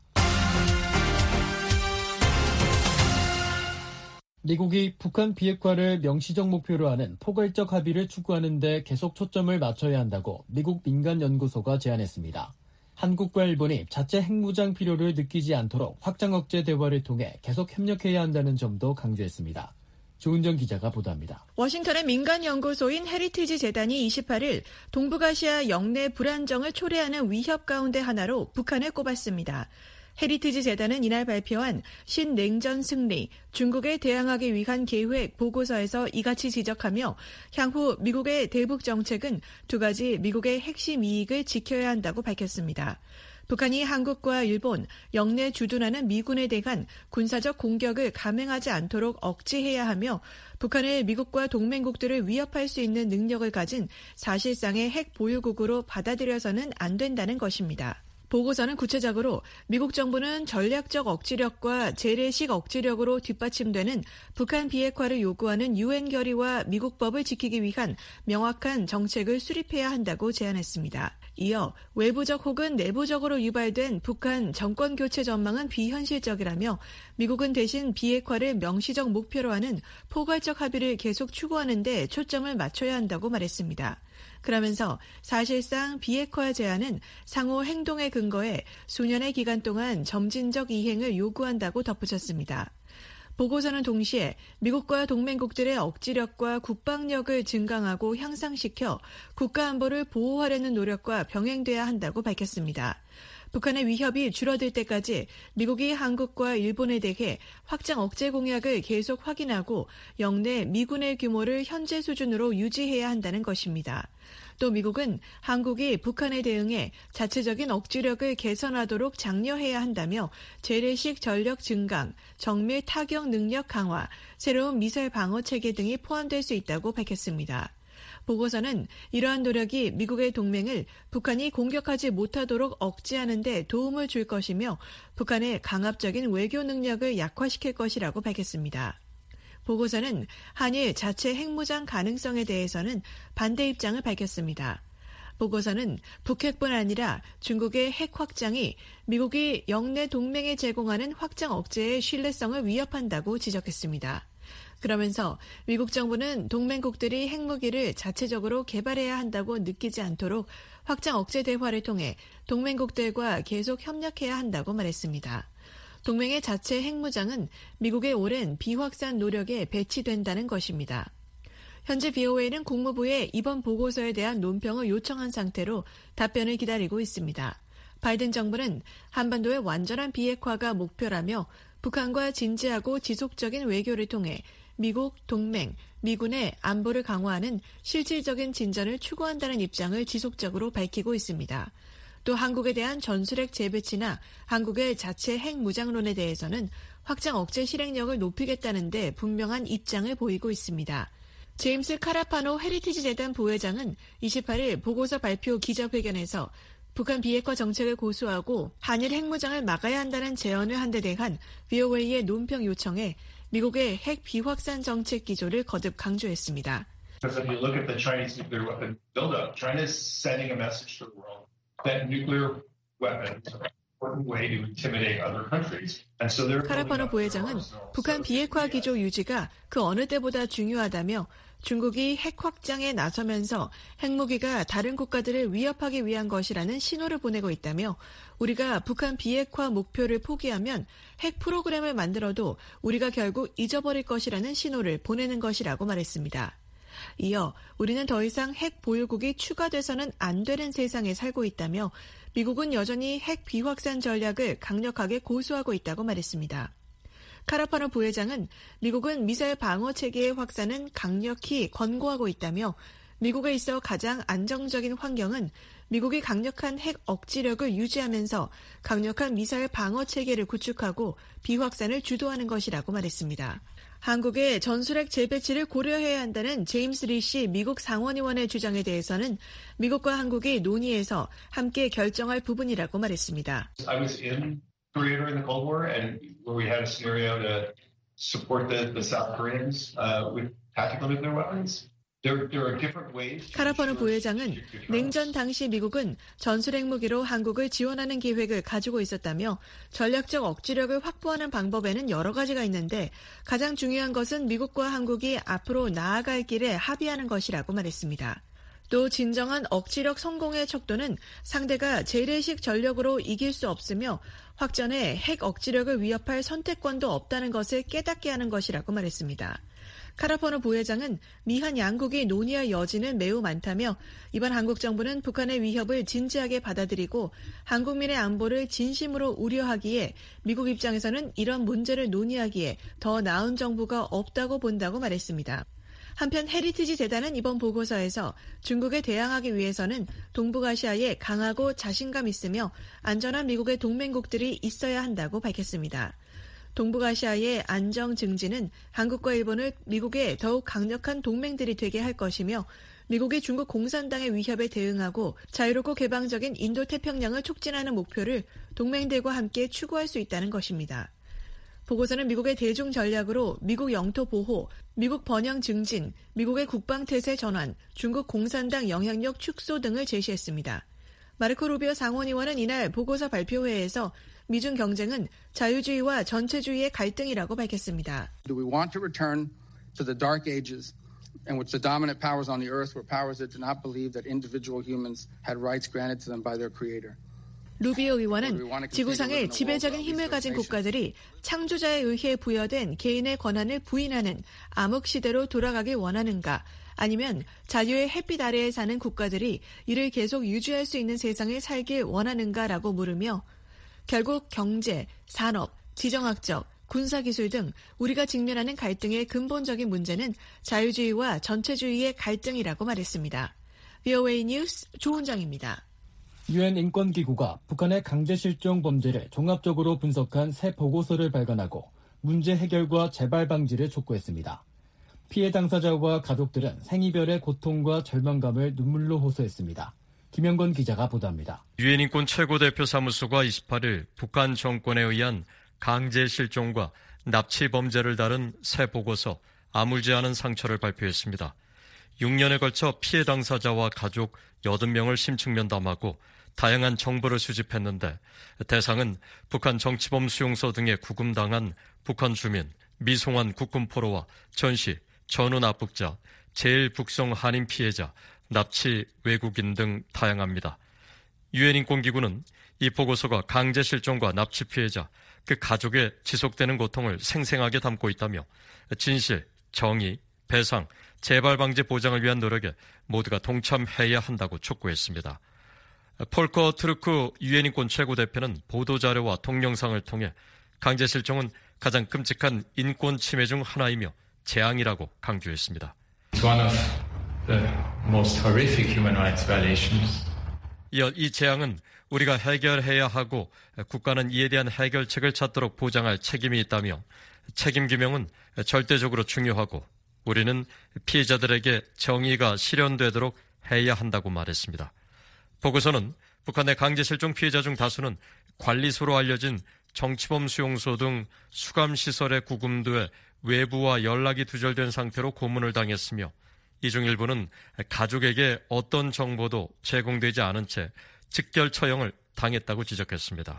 미국이 북한 비핵화를 명시적 목표로 하는 포괄적 합의를 추구하는 데 계속 초점을 맞춰야 한다고 미국 민간연구소가 제안했습니다. 한국과 일본이 자체 핵무장 필요를 느끼지 않도록 확장 억제 대화를 통해 계속 협력해야 한다는 점도 강조했습니다. 조은정 기자가 보도합니다. 워싱턴의 민간연구소인 헤리티지 재단이 28일 동북아시아 영내 불안정을 초래하는 위협 가운데 하나로 북한을 꼽았습니다. 헤리티지 재단은 이날 발표한 신냉전 승리, 중국에 대항하기 위한 계획 보고서에서 이같이 지적하며 향후 미국의 대북 정책은 두 가지 미국의 핵심 이익을 지켜야 한다고 밝혔습니다. 북한이 한국과 일본, 영내 주둔하는 미군에 대한 군사적 공격을 감행하지 않도록 억제해야 하며 북한을 미국과 동맹국들을 위협할 수 있는 능력을 가진 사실상의 핵 보유국으로 받아들여서는 안 된다는 것입니다. 보고서는 구체적으로 미국 정부는 전략적 억지력과 재래식 억지력으로 뒷받침되는 북한 비핵화를 요구하는 유엔 결의와 미국법을 지키기 위한 명확한 정책을 수립해야 한다고 제안했습니다. 이어 외부적 혹은 내부적으로 유발된 북한 정권 교체 전망은 비현실적이라며 미국은 대신 비핵화를 명시적 목표로 하는 포괄적 합의를 계속 추구하는 데 초점을 맞춰야 한다고 말했습니다. 그러면서 사실상 비핵화 제안은 상호 행동의 근거에 수년의 기간 동안 점진적 이행을 요구한다고 덧붙였습니다. 보고서는 동시에 미국과 동맹국들의 억지력과 국방력을 증강하고 향상시켜 국가안보를 보호하려는 노력과 병행돼야 한다고 밝혔습니다. 북한의 위협이 줄어들 때까지 미국이 한국과 일본에 대해 확장 억제 공약을 계속 확인하고 영내 미군의 규모를 현재 수준으로 유지해야 한다는 것입니다. 또 미국은 한국이 북한에 대응해 자체적인 억지력을 개선하도록 장려해야 한다며 재래식 전력 증강, 정밀 타격 능력 강화, 새로운 미사일 방어 체계 등이 포함될 수 있다고 밝혔습니다. 보고서는 이러한 노력이 미국의 동맹을 북한이 공격하지 못하도록 억제하는 데 도움을 줄 것이며 북한의 강압적인 외교 능력을 약화시킬 것이라고 밝혔습니다. 보고서는 한일 자체 핵무장 가능성에 대해서는 반대 입장을 밝혔습니다. 보고서는 북핵뿐 아니라 중국의 핵 확장이 미국이 영내 동맹에 제공하는 확장 억제의 신뢰성을 위협한다고 지적했습니다. 그러면서 미국 정부는 동맹국들이 핵무기를 자체적으로 개발해야 한다고 느끼지 않도록 확장 억제 대화를 통해 동맹국들과 계속 협력해야 한다고 말했습니다. 동맹의 자체 핵무장은 미국의 오랜 비확산 노력에 배치된다는 것입니다. 현재 VOA는 국무부에 이번 보고서에 대한 논평을 요청한 상태로 답변을 기다리고 있습니다. 바이든 정부는 한반도의 완전한 비핵화가 목표라며 북한과 진지하고 지속적인 외교를 통해 미국, 동맹, 미군의 안보를 강화하는 실질적인 진전을 추구한다는 입장을 지속적으로 밝히고 있습니다. 또 한국에 대한 전술핵 재배치나 한국의 자체 핵무장론에 대해서는 확장 억제 실행력을 높이겠다는 데 분명한 입장을 보이고 있습니다. 제임스 카라파노 헤리티지 재단 부회장은 28일 보고서 발표 기자회견에서 북한 비핵화 정책을 고수하고 한일 핵무장을 막아야 한다는 제언을 한 데 대한 VOA의 논평 요청에 미국의 핵 비확산 정책 기조를 거듭 강조했습니다. Because if you look at the Chinese nuclear weapon buildup, China is sending a message to the world that nuclear weapons are an important way to intimidate other countries. And so 카라파노 부회장은 북한 비핵화 기조 유지가 그 어느 때보다 중요하다며 중국이 핵 확장에 나서면서 핵무기가 다른 국가들을 위협하기 위한 것이라는 신호를 보내고 있다며 우리가 북한 비핵화 목표를 포기하면 핵 프로그램을 만들어도 우리가 결국 잊어버릴 것이라는 신호를 보내는 것이라고 말했습니다. 이어 우리는 더 이상 핵 보유국이 추가돼서는 안 되는 세상에 살고 있다며 미국은 여전히 핵 비확산 전략을 강력하게 고수하고 있다고 말했습니다. 카라파노 부회장은 미국은 미사일 방어 체계의 확산은 강력히 권고하고 있다며 미국에 있어 가장 안정적인 환경은 미국이 강력한 핵 억지력을 유지하면서 강력한 미사일 방어 체계를 구축하고 비확산을 주도하는 것이라고 말했습니다. 한국의 전술핵 재배치를 고려해야 한다는 제임스 리시 미국 상원의원의 주장에 대해서는 미국과 한국이 논의해서 함께 결정할 부분이라고 말했습니다. I was in Korea during the Cold War, and where we had a scenario to support the South Koreans with tactical nuclear weapons. 카라파노 부회장은 냉전 당시 미국은 전술핵 무기로 한국을 지원하는 계획을 가지고 있었다며 전략적 억지력을 확보하는 방법에는 여러 가지가 있는데 가장 중요한 것은 미국과 한국이 앞으로 나아갈 길에 합의하는 것이라고 말했습니다. 또 진정한 억지력 성공의 척도는 상대가 재래식 전력으로 이길 수 없으며 확전에 핵 억지력을 위협할 선택권도 없다는 것을 깨닫게 하는 것이라고 말했습니다. 카라파노 부회장은 미한 양국이 논의할 여지는 매우 많다며 이번 한국 정부는 북한의 위협을 진지하게 받아들이고 한국민의 안보를 진심으로 우려하기에 미국 입장에서는 이런 문제를 논의하기에 더 나은 정부가 없다고 본다고 말했습니다. 한편 헤리티지 재단은 이번 보고서에서 중국에 대항하기 위해서는 동북아시아에 강하고 자신감 있으며 안전한 미국의 동맹국들이 있어야 한다고 밝혔습니다. 동북아시아의 안정 증진은 한국과 일본을 미국의 더욱 강력한 동맹들이 되게 할 것이며 미국이 중국 공산당의 위협에 대응하고 자유롭고 개방적인 인도태평양을 촉진하는 목표를 동맹들과 함께 추구할 수 있다는 것입니다. 보고서는 미국의 대중 전략으로 미국 영토 보호, 미국 번영 증진, 미국의 국방태세 전환, 중국 공산당 영향력 축소 등을 제시했습니다. 마르코 루비오 상원의원은 이날 보고서 발표회에서 미중 경쟁은 자유주의와 전체주의의 갈등이라고 밝혔습니다. Do we want to return to the dark ages in which the dominant powers on the earth were powers that did not believe that individual humans had rights granted to them by their creator? 루비오 의원은 지구상의 지배적인 힘을 가진 국가들이 창조자에 의해 부여된 개인의 권한을 부인하는 암흑시대로 돌아가길 원하는가 아니면 자유의 햇빛 아래에 사는 국가들이 이를 계속 유지할 수 있는 세상을 살길 원하는가라고 물으며 결국 경제, 산업, 지정학적, 군사기술 등 우리가 직면하는 갈등의 근본적인 문제는 자유주의와 전체주의의 갈등이라고 말했습니다. VOA 뉴스 조은정입니다. 유엔 인권기구가 북한의 강제실종 범죄를 종합적으로 분석한 새 보고서를 발간하고 문제 해결과 재발 방지를 촉구했습니다. 피해 당사자와 가족들은 생이별의 고통과 절망감을 눈물로 호소했습니다. 김영건 기자가 보도합니다. 유엔 인권 최고대표 사무소가 28일 북한 정권에 의한 강제실종과 납치 범죄를 다룬 새 보고서 아물지 않은 상처를 발표했습니다. 6년에 걸쳐 피해 당사자와 가족 80명을 심층면담하고 다양한 정보를 수집했는데 대상은 북한 정치범 수용소 등에 구금당한 북한 주민, 미송환 국군포로와 전시, 전후 납북자, 제일 북송 한인 피해자, 납치 외국인 등 다양합니다. 유엔 인권기구는 이 보고서가 강제실종과 납치 피해자, 그 가족의 지속되는 고통을 생생하게 담고 있다며 진실, 정의, 배상, 재발 방지 보장을 위한 노력에 모두가 동참해야 한다고 촉구했습니다. 폴커 트루크 유엔 인권 최고대표는 보도자료와 동영상을 통해 강제 실종은 가장 끔찍한 인권 침해 중 하나이며 재앙이라고 강조했습니다. It's one of the most horrific human rights violations. 이어 이 재앙은 우리가 해결해야 하고 국가는 이에 대한 해결책을 찾도록 보장할 책임이 있다며 책임 규명은 절대적으로 중요하고 우리는 피해자들에게 정의가 실현되도록 해야 한다고 말했습니다. 보고서는 북한의 강제 실종 피해자 중 다수는 관리소로 알려진 정치범 수용소 등 수감시설에 구금돼 외부와 연락이 두절된 상태로 고문을 당했으며 이 중 일부는 가족에게 어떤 정보도 제공되지 않은 채 직결 처형을 당했다고 지적했습니다.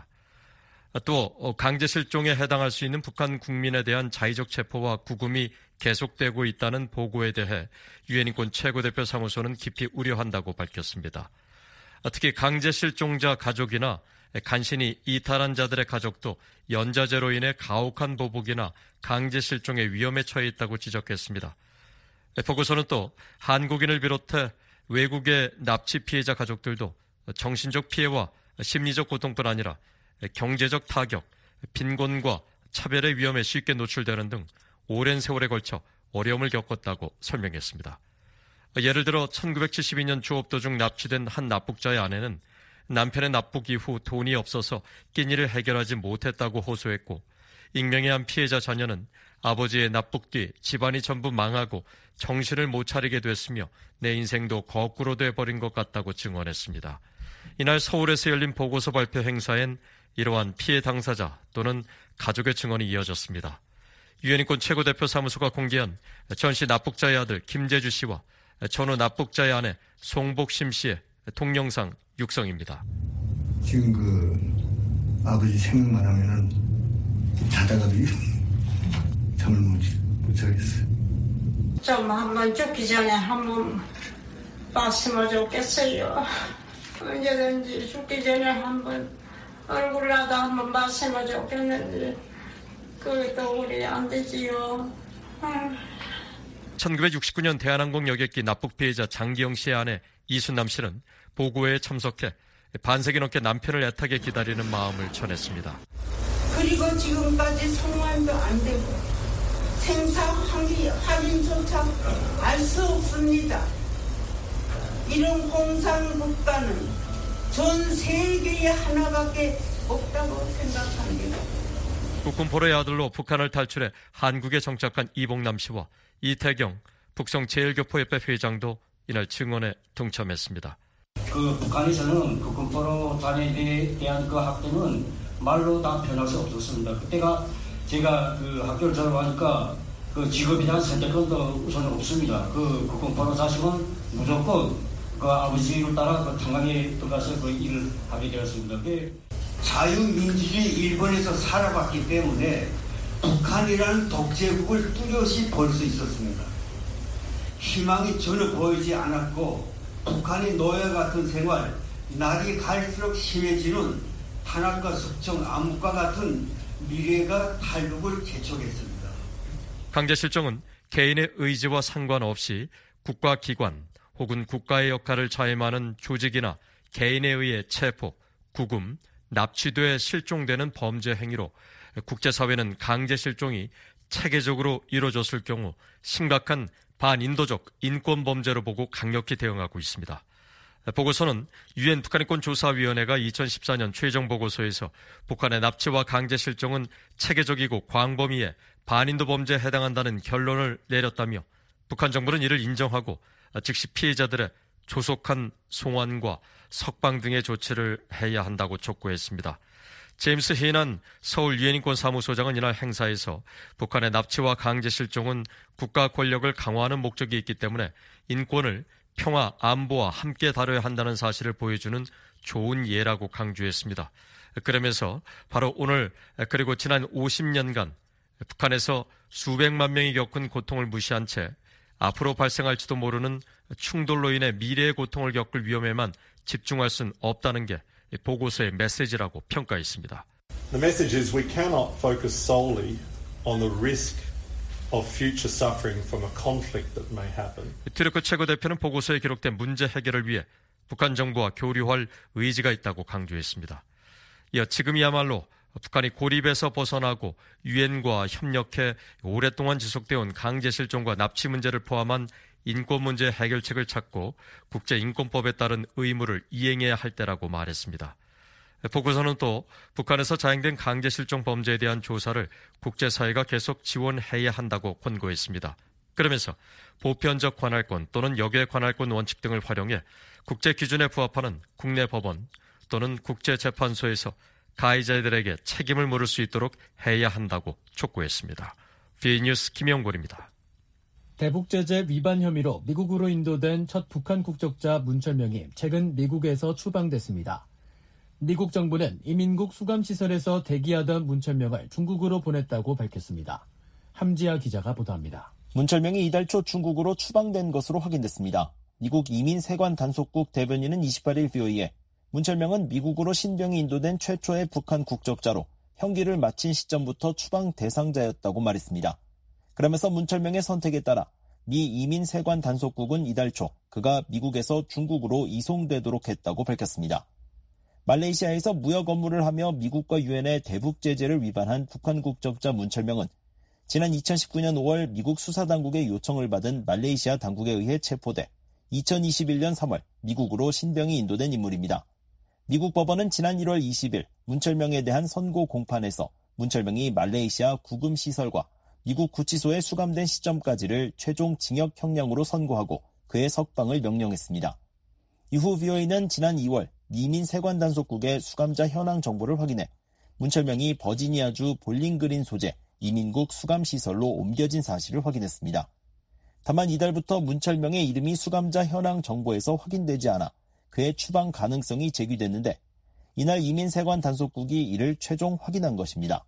또 강제 실종에 해당할 수 있는 북한 국민에 대한 자의적 체포와 구금이 계속되고 있다는 보고에 대해 유엔 인권 최고대표 사무소는 깊이 우려한다고 밝혔습니다. 특히 강제 실종자 가족이나 간신히 이탈한 자들의 가족도 연좌제로 인해 가혹한 보복이나 강제 실종의 위험에 처해 있다고 지적했습니다. 보고서는 또 한국인을 비롯해 외국의 납치 피해자 가족들도 정신적 피해와 심리적 고통뿐 아니라 경제적 타격, 빈곤과 차별의 위험에 쉽게 노출되는 등 오랜 세월에 걸쳐 어려움을 겪었다고 설명했습니다. 예를 들어 1972년 조업 도중 납치된 한 납북자의 아내는 남편의 납북 이후 돈이 없어서 끼니를 해결하지 못했다고 호소했고 익명의 한 피해자 자녀는 아버지의 납북 뒤 집안이 전부 망하고 정신을 못 차리게 됐으며 내 인생도 거꾸로 돼버린 것 같다고 증언했습니다. 이날 서울에서 열린 보고서 발표 행사엔 이러한 피해 당사자 또는 가족의 증언이 이어졌습니다. 유엔 인권 최고대표 사무소가 공개한 전시 납북자의 아들 김재주 씨와 전후 납북자의 아내 송복심 씨의 동영상 육성입니다. 지금 그 아버지 생각만 하면은 자다가도 잠을 못 자겠어요. 좀 한번 죽기 전에 한번 봤으면 좋겠어요. 언제든지 죽기 전에 한번 얼굴이라도 한번 봤으면 좋겠는데 그것도 우리 안 되지요. 1969년 대한항공 여객기 납북 피해자 장기영 씨의 아내 이순남 씨는 보고회에 참석해 반세기 넘게 남편을 애타게 기다리는 마음을 전했습니다. 그리고 지금까지 송환도 안 되고 생사 확인조차 알 수 없습니다. 이런 공산 국가는 전 세계에 하나밖에 없다고 생각합니다. 국군포로의 아들로 북한을 탈출해 한국에 정착한 이봉남 씨와 이태경 북성 제일교포협회 회장도 이날 증언에 동참했습니다. 그 북한에서는 국군포로 단에 대한 그 학대는 말로 다 표현할 수 없었습니다. 그때가 제가 그 학교를 졸업하니까 그 직업에 대한 선택권도 우선은 없습니다. 그 국군포로 자식은 무조건 그 아버지를 따라 그 탄광에 들어가서 그 일을 하게 되었습니다. 자유민주주의 일본에서 살아봤기 때문에 북한이라는 독재국을 뚜렷이 볼 수 있었습니다. 희망이 전혀 보이지 않았고 북한의 노예 같은 생활, 날이 갈수록 심해지는 탄압과 숙청, 암흑과 같은 미래가 탈북을 재촉했습니다. 강제 실종은 개인의 의지와 상관없이 국가기관 혹은 국가의 역할을 자임하는 조직이나 개인에 의해 체포, 구금, 납치돼 실종되는 범죄 행위로 국제사회는 강제 실종이 체계적으로 이루어졌을 경우 심각한 반인도적 인권범죄로 보고 강력히 대응하고 있습니다. 보고서는 유엔 북한인권조사위원회가 2014년 최종 보고서에서 북한의 납치와 강제 실종은 체계적이고 광범위해 반인도 범죄에 해당한다는 결론을 내렸다며 북한 정부는 이를 인정하고 즉시 피해자들의 조속한 송환과 석방 등의 조치를 해야 한다고 촉구했습니다. 제임스 헤이난 서울 유엔인권사무소장은 이날 행사에서 북한의 납치와 강제 실종은 국가 권력을 강화하는 목적이 있기 때문에 인권을 평화, 안보와 함께 다뤄야 한다는 사실을 보여주는 좋은 예라고 강조했습니다. 그러면서 바로 오늘 그리고 지난 50년간 북한에서 수백만 명이 겪은 고통을 무시한 채 앞으로 발생할지도 모르는 충돌로 인해 미래의 고통을 겪을 위험에만 집중할 수는 없다는 게 보고서의 메시지라고 평가했습니다. The message is we cannot focus solely on the risk of future suffering from a conflict that may happen. 트루크 최고대표는 보고서에 기록된 문제 해결을 위해 북한 정부와 교류할 의지가 있다고 강조했습니다. 이어 지금이야말로 북한이 고립에서 벗어나고 유엔과 협력해 오랫동안 지속되어온 강제 실종과 납치 문제를 포함한 인권 문제 해결책을 찾고 국제인권법에 따른 의무를 이행해야 할 때라고 말했습니다. 보고서는 또 북한에서 자행된 강제 실종 범죄에 대한 조사를 국제사회가 계속 지원해야 한다고 권고했습니다. 그러면서 보편적 관할권 또는 역외 관할권 원칙 등을 활용해 국제 기준에 부합하는 국내 법원 또는 국제재판소에서 가해자들에게 책임을 물을 수 있도록 해야 한다고 촉구했습니다. VOA 뉴스 김영곤입니다. 대북 제재 위반 혐의로 미국으로 인도된 첫 북한 국적자 문철명이 최근 미국에서 추방됐습니다. 미국 정부는 이민국 수감시설에서 대기하던 문철명을 중국으로 보냈다고 밝혔습니다. 함지아 기자가 보도합니다. 문철명이 이달 초 중국으로 추방된 것으로 확인됐습니다. 미국 이민세관 단속국 대변인은 28일 VOA에 문철명은 미국으로 신병이 인도된 최초의 북한 국적자로 형기를 마친 시점부터 추방 대상자였다고 말했습니다. 그러면서 문철명의 선택에 따라 미 이민세관 단속국은 이달 초 그가 미국에서 중국으로 이송되도록 했다고 밝혔습니다. 말레이시아에서 무역 업무를 하며 미국과 유엔의 대북 제재를 위반한 북한 국적자 문철명은 지난 2019년 5월 미국 수사당국의 요청을 받은 말레이시아 당국에 의해 체포돼 2021년 3월 미국으로 신병이 인도된 인물입니다. 미국 법원은 지난 1월 20일 문철명에 대한 선고 공판에서 문철명이 말레이시아 구금시설과 미국 구치소에 수감된 시점까지를 최종 징역 형량으로 선고하고 그의 석방을 명령했습니다. 이후 VOA는 지난 2월 이민세관 단속국의 수감자 현황 정보를 확인해 문철명이 버지니아주 볼링그린 소재 이민국 수감시설로 옮겨진 사실을 확인했습니다. 다만 이달부터 문철명의 이름이 수감자 현황 정보에서 확인되지 않아 그의 추방 가능성이 제기됐는데 이날 이민세관 단속국이 이를 최종 확인한 것입니다.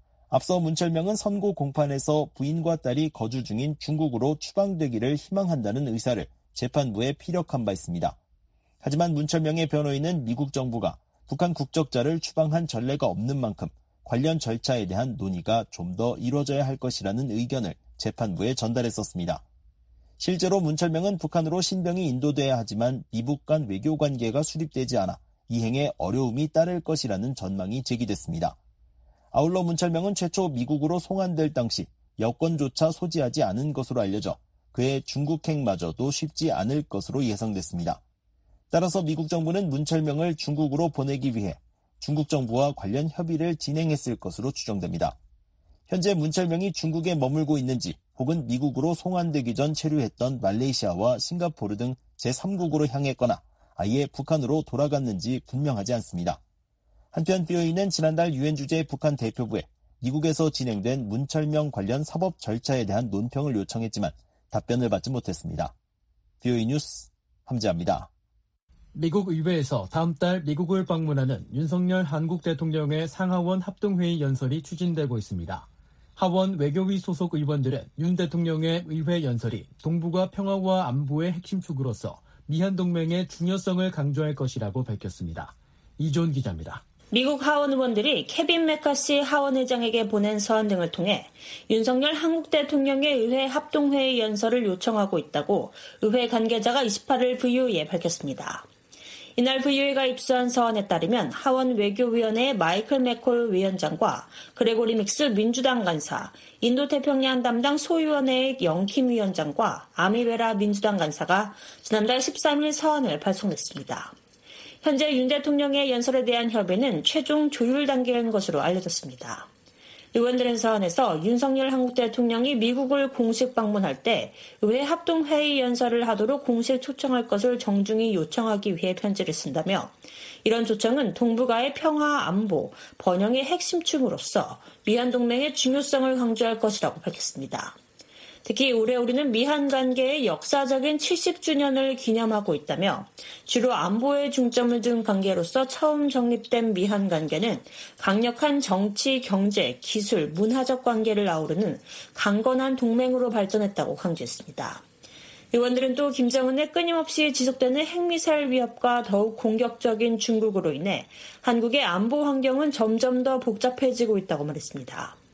앞서 문철명은 선고 공판에서 부인과 딸이 거주 중인 중국으로 추방되기를 희망한다는 의사를 재판부에 피력한 바 있습니다. 하지만 문철명의 변호인은 미국 정부가 북한 국적자를 추방한 전례가 없는 만큼 관련 절차에 대한 논의가 좀 더 이루어져야 할 것이라는 의견을 재판부에 전달했었습니다. 실제로 문철명은 북한으로 신병이 인도돼야 하지만 미북 간 외교 관계가 수립되지 않아 이행에 어려움이 따를 것이라는 전망이 제기됐습니다. 아울러 문철명은 최초 미국으로 송환될 당시 여권조차 소지하지 않은 것으로 알려져 그의 중국행마저도 쉽지 않을 것으로 예상됐습니다. 따라서 미국 정부는 문철명을 중국으로 보내기 위해 중국 정부와 관련 협의를 진행했을 것으로 추정됩니다. 현재 문철명이 중국에 머물고 있는지 혹은 미국으로 송환되기 전 체류했던 말레이시아와 싱가포르 등 제3국으로 향했거나 아예 북한으로 돌아갔는지 분명하지 않습니다. 한편 VOA는 지난달 유엔 주재 북한 대표부에 미국에서 진행된 문철명 관련 사법 절차에 대한 논평을 요청했지만 답변을 받지 못했습니다. VOA 뉴스 함지아입니다. 미국 의회에서 다음 달 미국을 방문하는 윤석열 한국 대통령의 상하원 합동회의 연설이 추진되고 있습니다. 하원 외교위 소속 의원들은 윤 대통령의 의회 연설이 동북아 평화와 안보의 핵심 축으로서 미한 동맹의 중요성을 강조할 것이라고 밝혔습니다. 이존 기자입니다. 미국 하원 의원들이 케빈 메카시 하원 의장에게 보낸 서한 등을 통해 윤석열 한국 대통령의 의회 합동회의 연설을 요청하고 있다고 의회 관계자가 28일 VOA에 밝혔습니다. 이날 VOA가 입수한 서한에 따르면 하원 외교위원회의 마이클 맥콜 위원장과 그레고리 믹스 민주당 간사, 인도태평양 담당 소위원회의 영킴 위원장과 아미베라 민주당 간사가 지난달 13일 서한을 발송했습니다. 현재 윤 대통령의 연설에 대한 협의는 최종 조율 단계인 것으로 알려졌습니다. 의원들은 서한에서 윤석열 한국 대통령이 미국을 공식 방문할 때 의회 합동회의 연설을 하도록 공식 초청할 것을 정중히 요청하기 위해 편지를 쓴다며 이런 초청은 동북아의 평화, 안보, 번영의 핵심축으로서 미한동맹의 중요성을 강조할 것이라고 밝혔습니다. 특히 올해 우리는 미한 관계의 역사적인 70주년을 기념하고 있다며 주로 안보에 중점을 둔 관계로서 처음 정립된 미한 관계는 강력한 정치, 경제, 기술, 문화적 관계를 아우르는 강건한 동맹으로 발전했다고 강조했습니다. 의원들은 또 김정은의 끊임없이 지속되는 핵미사일 위협과 더욱 공격적인 중국으로 인해 한국의 안보 환경은 점점 더 복잡해지고 있다고 말했습니다.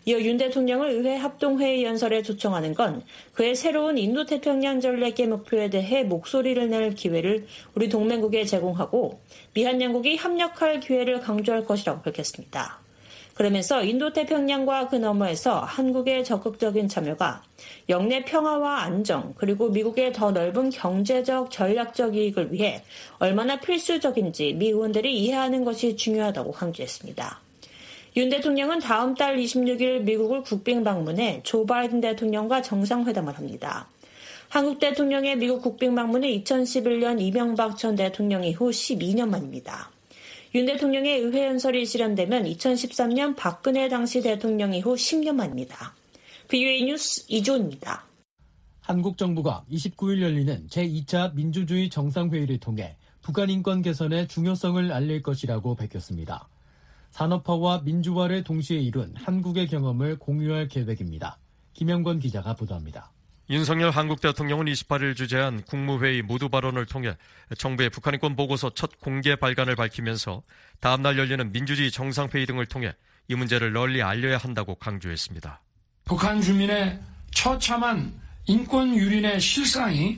이어 윤 대통령을 의회 합동회의 연설에 초청하는 건 그의 새로운 인도태평양 전략의 목표에 대해 목소리를 낼 기회를 우리 동맹국에 제공하고 미한 양국이 협력할 기회를 강조할 것이라고 밝혔습니다. 그러면서 인도태평양과 그 너머에서 한국의 적극적인 참여가 영내 평화와 안정 그리고 미국의 더 넓은 경제적 전략적 이익을 위해 얼마나 필수적인지 미 의원들이 이해하는 것이 중요하다고 강조했습니다. 윤 대통령은 다음 달 26일 미국을 국빈 방문해 조 바이든 대통령과 정상회담을 합니다. 한국 대통령의 미국 국빈 방문은 2011년 이명박 전 대통령 이후 12년 만입니다. 윤 대통령의 의회 연설이 실현되면 2013년 박근혜 당시 대통령 이후 10년 만입니다. VOA 뉴스 이조은입니다. 한국 정부가 29일 열리는 제2차 민주주의 정상회의를 통해 북한 인권 개선의 중요성을 알릴 것이라고 밝혔습니다. 산업화와 민주화를 동시에 이룬 한국의 경험을 공유할 계획입니다. 김영권 기자가 보도합니다. 윤석열 한국 대통령은 28일 주재한 국무회의 모두 발언을 통해 정부의 북한 인권 보고서 첫 공개 발간을 밝히면서 다음 날 열리는 민주주의 정상회의 등을 통해 이 문제를 널리 알려야 한다고 강조했습니다. 북한 주민의 처참한 인권 유린의 실상이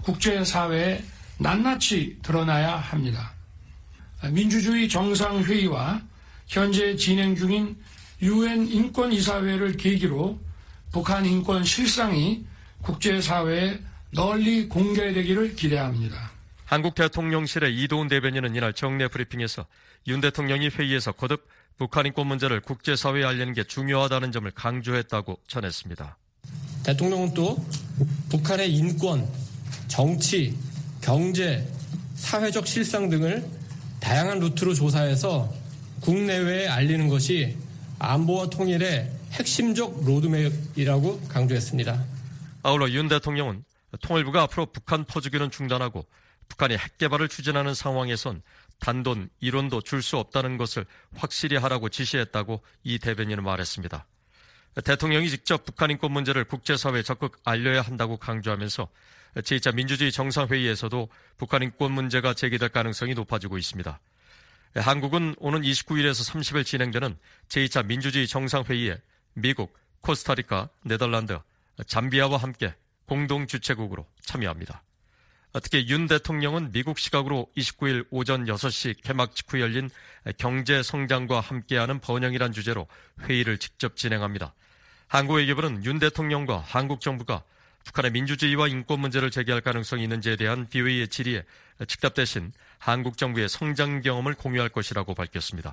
국제사회에 낱낱이 드러나야 합니다. 민주주의 정상회의와 현재 진행 중인 UN 인권이사회를 계기로 북한 인권 실상이 국제사회에 널리 공개되기를 기대합니다. 한국 대통령실의 이도훈 대변인은 이날 정례 브리핑에서 윤 대통령이 회의에서 거듭 북한 인권 문제를 국제사회에 알리는 게 중요하다는 점을 강조했다고 전했습니다. 대통령은 또 북한의 인권, 정치, 경제, 사회적 실상 등을 다양한 루트로 조사해서 국내외에 알리는 것이 안보와 통일의 핵심적 로드맵이라고 강조했습니다. 아울러 윤 대통령은 통일부가 앞으로 북한 퍼주기는 중단하고 북한이 핵 개발을 추진하는 상황에선 단돈 1원도 줄 수 없다는 것을 확실히 하라고 지시했다고 이 대변인은 말했습니다. 대통령이 직접 북한 인권 문제를 국제사회에 적극 알려야 한다고 강조하면서 제2차 민주주의 정상회의에서도 북한 인권 문제가 제기될 가능성이 높아지고 있습니다. 한국은 오는 29일에서 30일 진행되는 제2차 민주주의 정상회의에 미국, 코스타리카, 네덜란드, 잠비아와 함께 공동 주최국으로 참여합니다. 특히 윤 대통령은 미국 시각으로 29일 오전 6시 개막 직후 열린 경제 성장과 함께하는 번영이란 주제로 회의를 직접 진행합니다. 한국외교부는 윤 대통령과 한국 정부가 북한의 민주주의와 인권 문제를 제기할 가능성이 있는지에 대한 VOA의 질의에 즉답 대신 한국 정부의 성장 경험을 공유할 것이라고 밝혔습니다.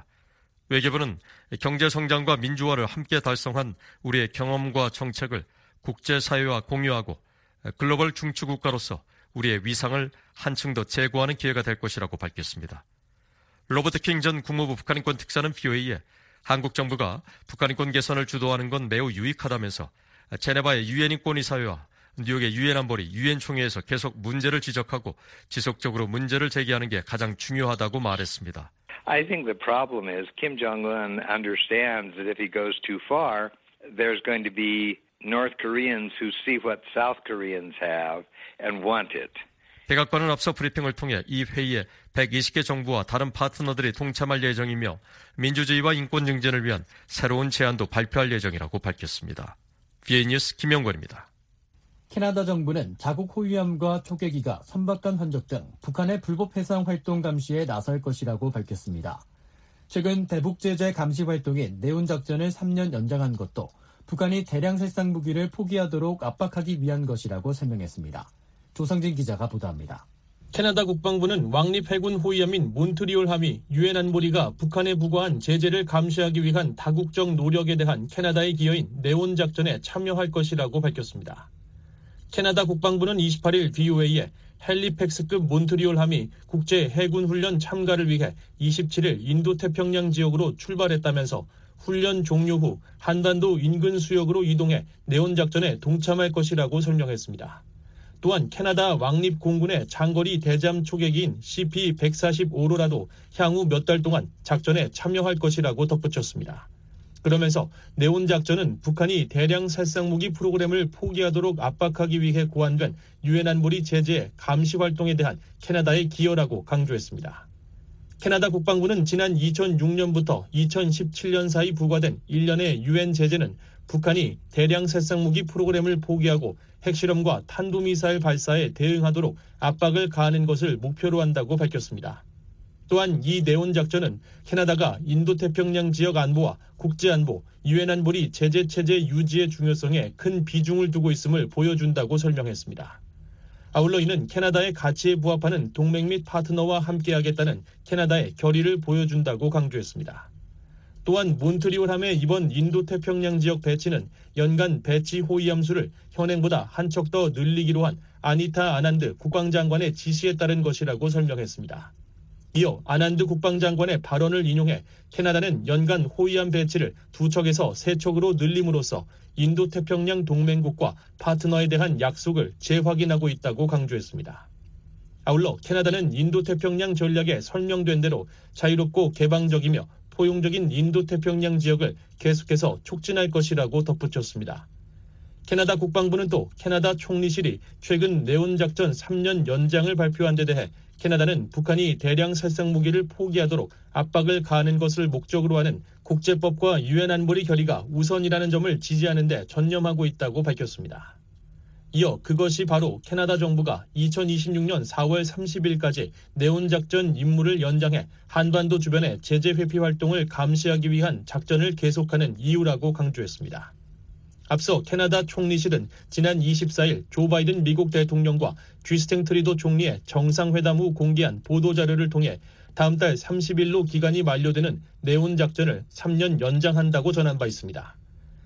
외교부는 경제 성장과 민주화를 함께 달성한 우리의 경험과 정책을 국제사회와 공유하고 글로벌 중추국가로서 우리의 위상을 한층 더 제고하는 기회가 될 것이라고 밝혔습니다. 로버트 킹 전 국무부 북한인권 특사는 VOA에 한국 정부가 북한인권 개선을 주도하는 건 매우 유익하다면서 제네바의 유엔 인권이사회와 뉴욕의 유엔 안보리 유엔 총회에서 계속 문제를 지적하고 지속적으로 문제를 제기하는 게 가장 중요하다고 말했습니다. I think the problem is Kim Jong-un understands that if he goes too far, there's going to be North Koreans who see what South Koreans have and want it. 백악관은 앞서 브리핑을 통해 이 회의에 120개 정부와 다른 파트너들이 동참할 예정이며 민주주의와 인권 증진을 위한 새로운 제안도 발표할 예정이라고 밝혔습니다. VOA 뉴스 김영권입니다. 캐나다 정부는 자국 호위함과 초계기가 선박간 흔적 등 북한의 불법 해상 활동 감시에 나설 것이라고 밝혔습니다. 최근 대북 제재 감시 활동인 네온 작전을 3년 연장한 것도 북한이 대량 살상 무기를 포기하도록 압박하기 위한 것이라고 설명했습니다. 조성진 기자가 보도합니다. 캐나다 국방부는 왕립 해군 호위함인 몬트리올함이 유엔 안보리가 북한에 부과한 제재를 감시하기 위한 다국적 노력에 대한 캐나다의 기여인 네온 작전에 참여할 것이라고 밝혔습니다. 캐나다 국방부는 28일 VOA에 헬리팩스급 몬트리올함이 국제 해군 훈련 참가를 위해 27일 인도태평양 지역으로 출발했다면서 훈련 종료 후 한반도 인근 수역으로 이동해 네온 작전에 동참할 것이라고 설명했습니다. 또한 캐나다 왕립 공군의 장거리 대잠 초계기인 CP-145로라도 향후 몇 달 동안 작전에 참여할 것이라고 덧붙였습니다. 그러면서 네온 작전은 북한이 대량 살상무기 프로그램을 포기하도록 압박하기 위해 고안된 유엔 안보리 제재의 감시 활동에 대한 캐나다의 기여라고 강조했습니다. 캐나다 국방부는 지난 2006년부터 2017년 사이 부과된 일련의 유엔 제재는 북한이 대량 살상무기 프로그램을 포기하고 핵실험과 탄도미사일 발사에 대응하도록 압박을 가하는 것을 목표로 한다고 밝혔습니다. 또한 이 네온작전은 캐나다가 인도태평양 지역 안보와 국제안보, 유엔 안보리 제재체제 유지의 중요성에 큰 비중을 두고 있음을 보여준다고 설명했습니다. 아울러 이는 캐나다의 가치에 부합하는 동맹 및 파트너와 함께하겠다는 캐나다의 결의를 보여준다고 강조했습니다. 또한 몬트리올함의 이번 인도태평양 지역 배치는 연간 배치 호위함수를 현행보다 한 척 더 늘리기로 한 아니타 아난드 국방장관의 지시에 따른 것이라고 설명했습니다. 이어 아난드 국방장관의 발언을 인용해 캐나다는 연간 호위함 배치를 2척에서 3척으로 늘림으로써 인도태평양 동맹국과 파트너에 대한 약속을 재확인하고 있다고 강조했습니다. 아울러 캐나다는 인도태평양 전략에 설명된 대로 자유롭고 개방적이며 포용적인 인도태평양 지역을 계속해서 촉진할 것이라고 덧붙였습니다. 캐나다 국방부는 또 캐나다 총리실이 최근 네온작전 3년 연장을 발표한 데 대해 캐나다는 북한이 대량 살상무기를 포기하도록 압박을 가하는 것을 목적으로 하는 국제법과 유엔 안보리 결의가 우선이라는 점을 지지하는 데 전념하고 있다고 밝혔습니다. 이어 그것이 바로 캐나다 정부가 2026년 4월 30일까지 네온작전 임무를 연장해 한반도 주변의 제재 회피 활동을 감시하기 위한 작전을 계속하는 이유라고 강조했습니다. 앞서 캐나다 총리실은 지난 24일 조 바이든 미국 대통령과 쥐스탱 트리도 총리의 정상회담 후 공개한 보도자료를 통해 다음 달 30일로 기간이 만료되는 네온작전을 3년 연장한다고 전한 바 있습니다.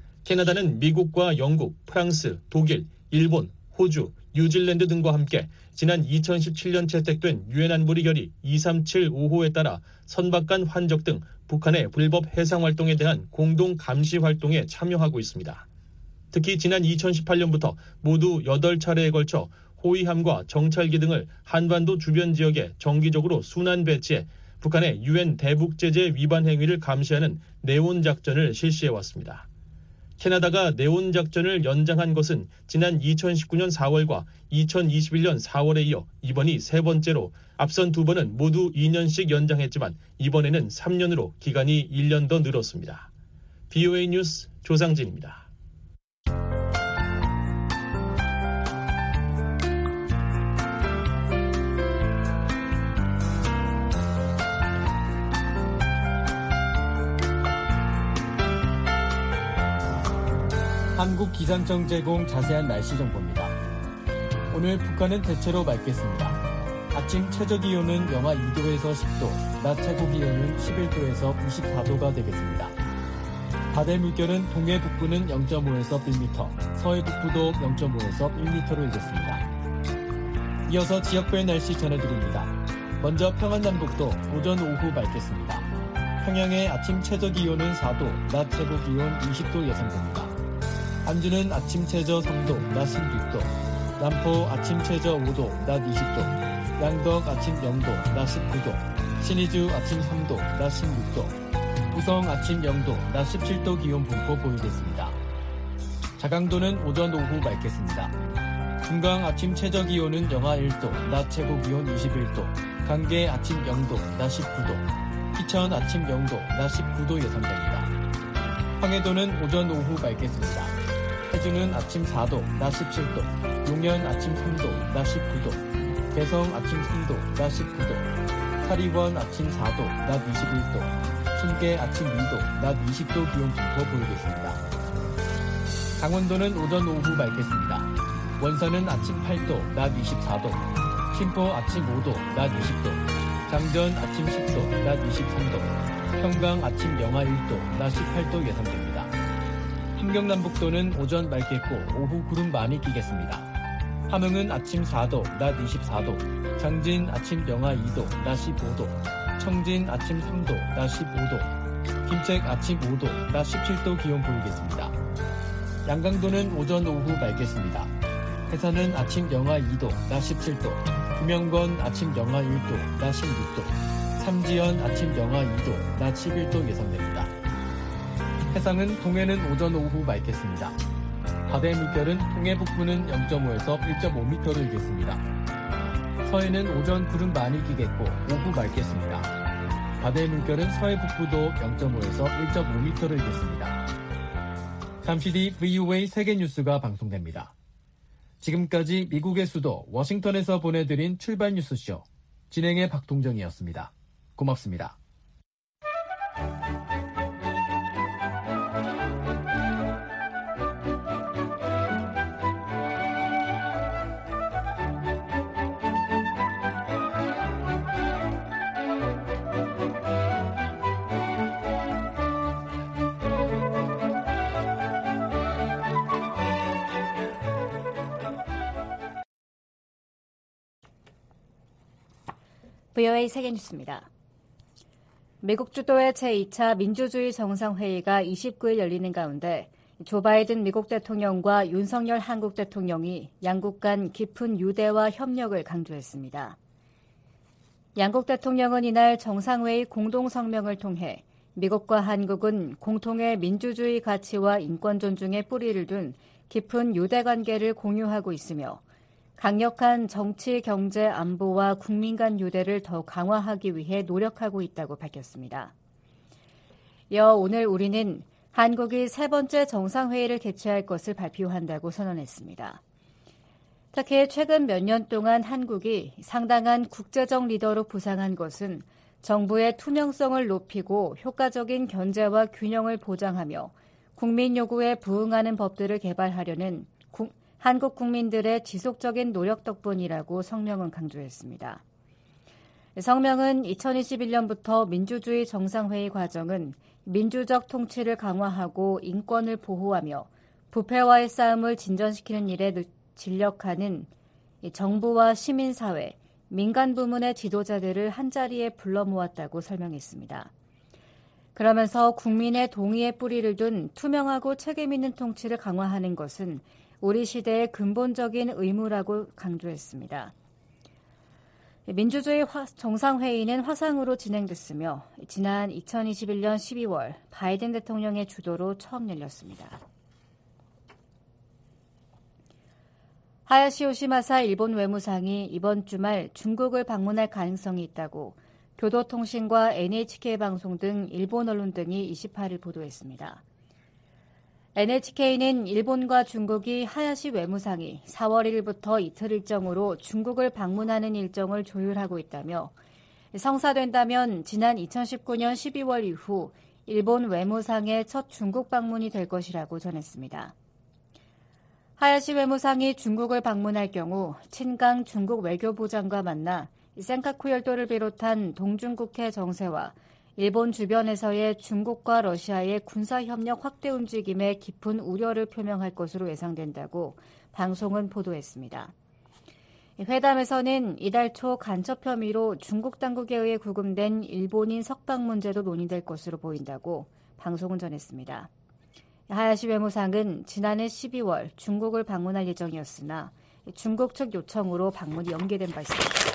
캐나다는 미국과 영국, 프랑스, 독일, 일본, 호주, 뉴질랜드 등과 함께 지난 2017년 채택된 유엔 안보리 결의 2375호에 따라 선박간 환적 등 북한의 불법 해상 활동에 대한 공동 감시 활동에 참여하고 있습니다. 특히 지난 2018년부터 모두 8차례에 걸쳐 호위함과 정찰기 등을 한반도 주변 지역에 정기적으로 순환 배치해 북한의 유엔 대북 제재 위반 행위를 감시하는 네온작전을 실시해왔습니다. 캐나다가 네온작전을 연장한 것은 지난 2019년 4월과 2021년 4월에 이어 이번이 세 번째로 앞선 두 번은 모두 2년씩 연장했지만 이번에는 3년으로 기간이 1년 더 늘었습니다. BOA 뉴스 조상진입니다. 한국기상청 제공 자세한 날씨 정보입니다. 오늘 북한은 대체로 맑겠습니다. 아침 최저기온은 영하 2도에서 10도, 낮 최고기온은 11도에서 24도가 되겠습니다. 바다의 물결은 동해 북부는 0.5에서 1m, 서해 북부도 0.5에서 1m로 일겠습니다. 이어서 지역별 날씨 전해드립니다. 먼저 평안남북도 오전 오후 맑겠습니다. 평양의 아침 최저기온은 4도, 낮 최고기온 20도 예상됩니다. 안주는 아침 최저 3도, 낮 16도, 남포 아침 최저 5도, 낮 20도, 양덕 아침 0도, 낮 19도, 신의주 아침 3도, 낮 16도, 부성 아침 0도, 낮 17도 기온 분포 보이겠습니다. 자강도는 오전 오후 맑겠습니다. 중강 아침 최저 기온은 영하 1도, 낮 최고 기온 21도, 강계 아침 0도, 낮 19도, 희천 아침 0도, 낮 19도 예상됩니다. 황해도는 오전 오후 맑겠습니다. 해주는 아침 4도, 낮 17도, 용현 아침 3도, 낮 19도, 개성 아침 3도, 낮 19도, 사리원 아침 4도, 낮 21도, 신계 아침 2도, 낮 20도 기온 분포 보이겠습니다. 강원도는 오전 오후 맑겠습니다. 원산은 아침 8도, 낮 24도, 신포 아침 5도, 낮 20도, 장전 아침 10도, 낮 23도, 평강 아침 영하 1도, 낮 18도 예상됩니다. 함경남북도는 오전 맑겠고 오후 구름 많이 끼겠습니다. 함흥은 아침 4도, 낮 24도, 장진 아침 영하 2도, 낮 15도, 청진 아침 3도, 낮 15도, 김책 아침 5도, 낮 17도 기온 보이겠습니다. 양강도는 오전 오후 맑겠습니다. 해산은 아침 영하 2도, 낮 17도, 금영건 아침 영하 1도, 낮 16도, 삼지연 아침 영하 2도, 낮 11도 예상됩니다. 해상은 동해는 오전 오후 맑겠습니다. 바다의 물결은 동해 북부는 0.5에서 1.5m로 일겠습니다. 서해는 오전 구름 많이 끼겠고 오후 맑겠습니다. 바다의 물결은 서해 북부도 0.5에서 1.5m를 일겠습니다. 잠시 뒤 VOA 세계뉴스가 방송됩니다. 지금까지 미국의 수도 워싱턴에서 보내드린 출발 뉴스쇼 진행의 박동정이었습니다. 고맙습니다. VOA 세계뉴스입니다. 미국 주도의 제2차 민주주의 정상회의가 29일 열리는 가운데 조 바이든 미국 대통령과 윤석열 한국 대통령이 양국 간 깊은 유대와 협력을 강조했습니다. 양국 대통령은 이날 정상회의 공동성명을 통해 미국과 한국은 공통의 민주주의 가치와 인권 존중의 뿌리를 둔 깊은 유대 관계를 공유하고 있으며 강력한 정치, 경제, 안보와 국민 간 유대를 더 강화하기 위해 노력하고 있다고 밝혔습니다. 이어 오늘 우리는 한국이 세 번째 정상회의를 개최할 것을 발표한다고 선언했습니다. 특히 최근 몇 년 동안 한국이 상당한 국제적 리더로 부상한 것은 정부의 투명성을 높이고 효과적인 견제와 균형을 보장하며 국민 요구에 부응하는 법들을 개발하려는 한국 국민들의 지속적인 노력 덕분이라고 성명은 강조했습니다. 성명은 2021년부터 민주주의 정상회의 과정은 민주적 통치를 강화하고 인권을 보호하며 부패와의 싸움을 진전시키는 일에 진력하는 정부와 시민사회, 민간 부문의 지도자들을 한자리에 불러 모았다고 설명했습니다. 그러면서 국민의 동의에 뿌리를 둔 투명하고 책임 있는 통치를 강화하는 것은 우리 시대의 근본적인 의무라고 강조했습니다. 민주주의 정상회의는 화상으로 진행됐으며 지난 2021년 12월 바이든 대통령의 주도로 처음 열렸습니다. 하야시 요시마사 일본 외무상이 이번 주말 중국을 방문할 가능성이 있다고 교도통신과 NHK 방송 등 일본 언론 등이 28일 보도했습니다. NHK는 일본과 중국이 하야시 외무상이 4월 1일부터 이틀 일정으로 중국을 방문하는 일정을 조율하고 있다며 성사된다면 지난 2019년 12월 이후 일본 외무상의 첫 중국 방문이 될 것이라고 전했습니다. 하야시 외무상이 중국을 방문할 경우 친강 중국 외교부장과 만나 센카쿠 열도를 비롯한 동중국해 정세와 일본 주변에서의 중국과 러시아의 군사협력 확대 움직임에 깊은 우려를 표명할 것으로 예상된다고 방송은 보도했습니다. 회담에서는 이달 초 간첩 혐의로 중국 당국에 의해 구금된 일본인 석방 문제도 논의될 것으로 보인다고 방송은 전했습니다. 하야시 외무상은 지난해 12월 중국을 방문할 예정이었으나 중국 측 요청으로 방문이 연기된 바 있습니다.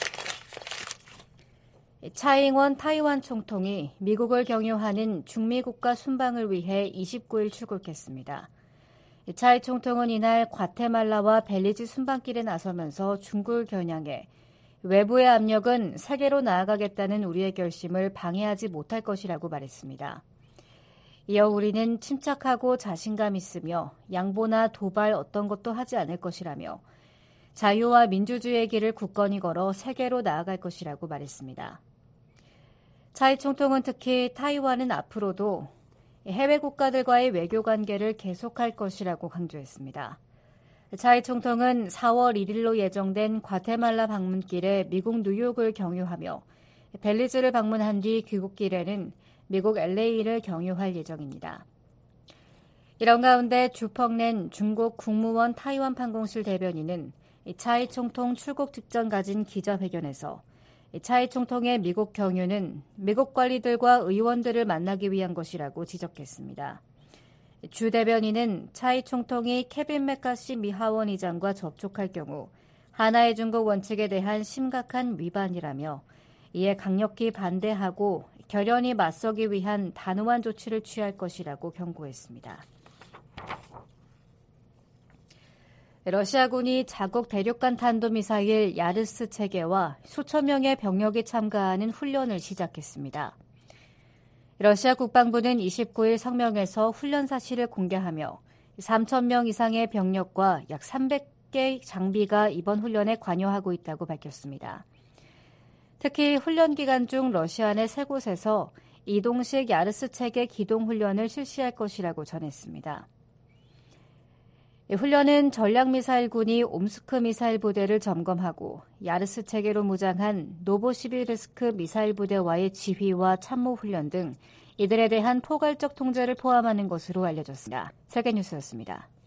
차잉원 타이완 총통이 미국을 경유하는 중미 국가 순방을 위해 29일 출국했습니다. 차이 총통은 이날 과테말라와 벨리즈 순방길에 나서면서 중국을 겨냥해 외부의 압력은 세계로 나아가겠다는 우리의 결심을 방해하지 못할 것이라고 말했습니다. 이어 우리는 침착하고 자신감 있으며 양보나 도발 어떤 것도 하지 않을 것이라며 자유와 민주주의의 길을 굳건히 걸어 세계로 나아갈 것이라고 말했습니다. 차이 총통은 특히 타이완은 앞으로도 해외 국가들과의 외교 관계를 계속할 것이라고 강조했습니다. 차이 총통은 4월 1일로 예정된 과테말라 방문길에 미국 뉴욕을 경유하며 벨리즈를 방문한 뒤 귀국길에는 미국 LA를 경유할 예정입니다. 이런 가운데 주펑렌 중국 국무원 타이완 판공실 대변인은 차이 총통 출국 직전 가진 기자회견에서 차이 총통의 미국 경유는 미국 관리들과 의원들을 만나기 위한 것이라고 지적했습니다. 주 대변인은 차이 총통이 케빈 메카시 미 하원 의장과 접촉할 경우 하나의 중국 원칙에 대한 심각한 위반이라며 이에 강력히 반대하고 결연히 맞서기 위한 단호한 조치를 취할 것이라고 경고했습니다. 러시아군이 자국 대륙간 탄도미사일 야르스 체계와 수천 명의 병력이 참가하는 훈련을 시작했습니다. 러시아 국방부는 29일 성명에서 훈련 사실을 공개하며 3,000명 이상의 병력과 약 300개 장비가 이번 훈련에 관여하고 있다고 밝혔습니다. 특히 훈련 기간 중 러시아 내 세 곳에서 이동식 야르스 체계 기동 훈련을 실시할 것이라고 전했습니다. 훈련은 전략미사일군이 옴스크 미사일 부대를 점검하고 야르스 체계로 무장한 노보시비르스크 미사일 부대와의 지휘와 참모 훈련 등 이들에 대한 포괄적 통제를 포함하는 것으로 알려졌습니다. 세계뉴스였습니다.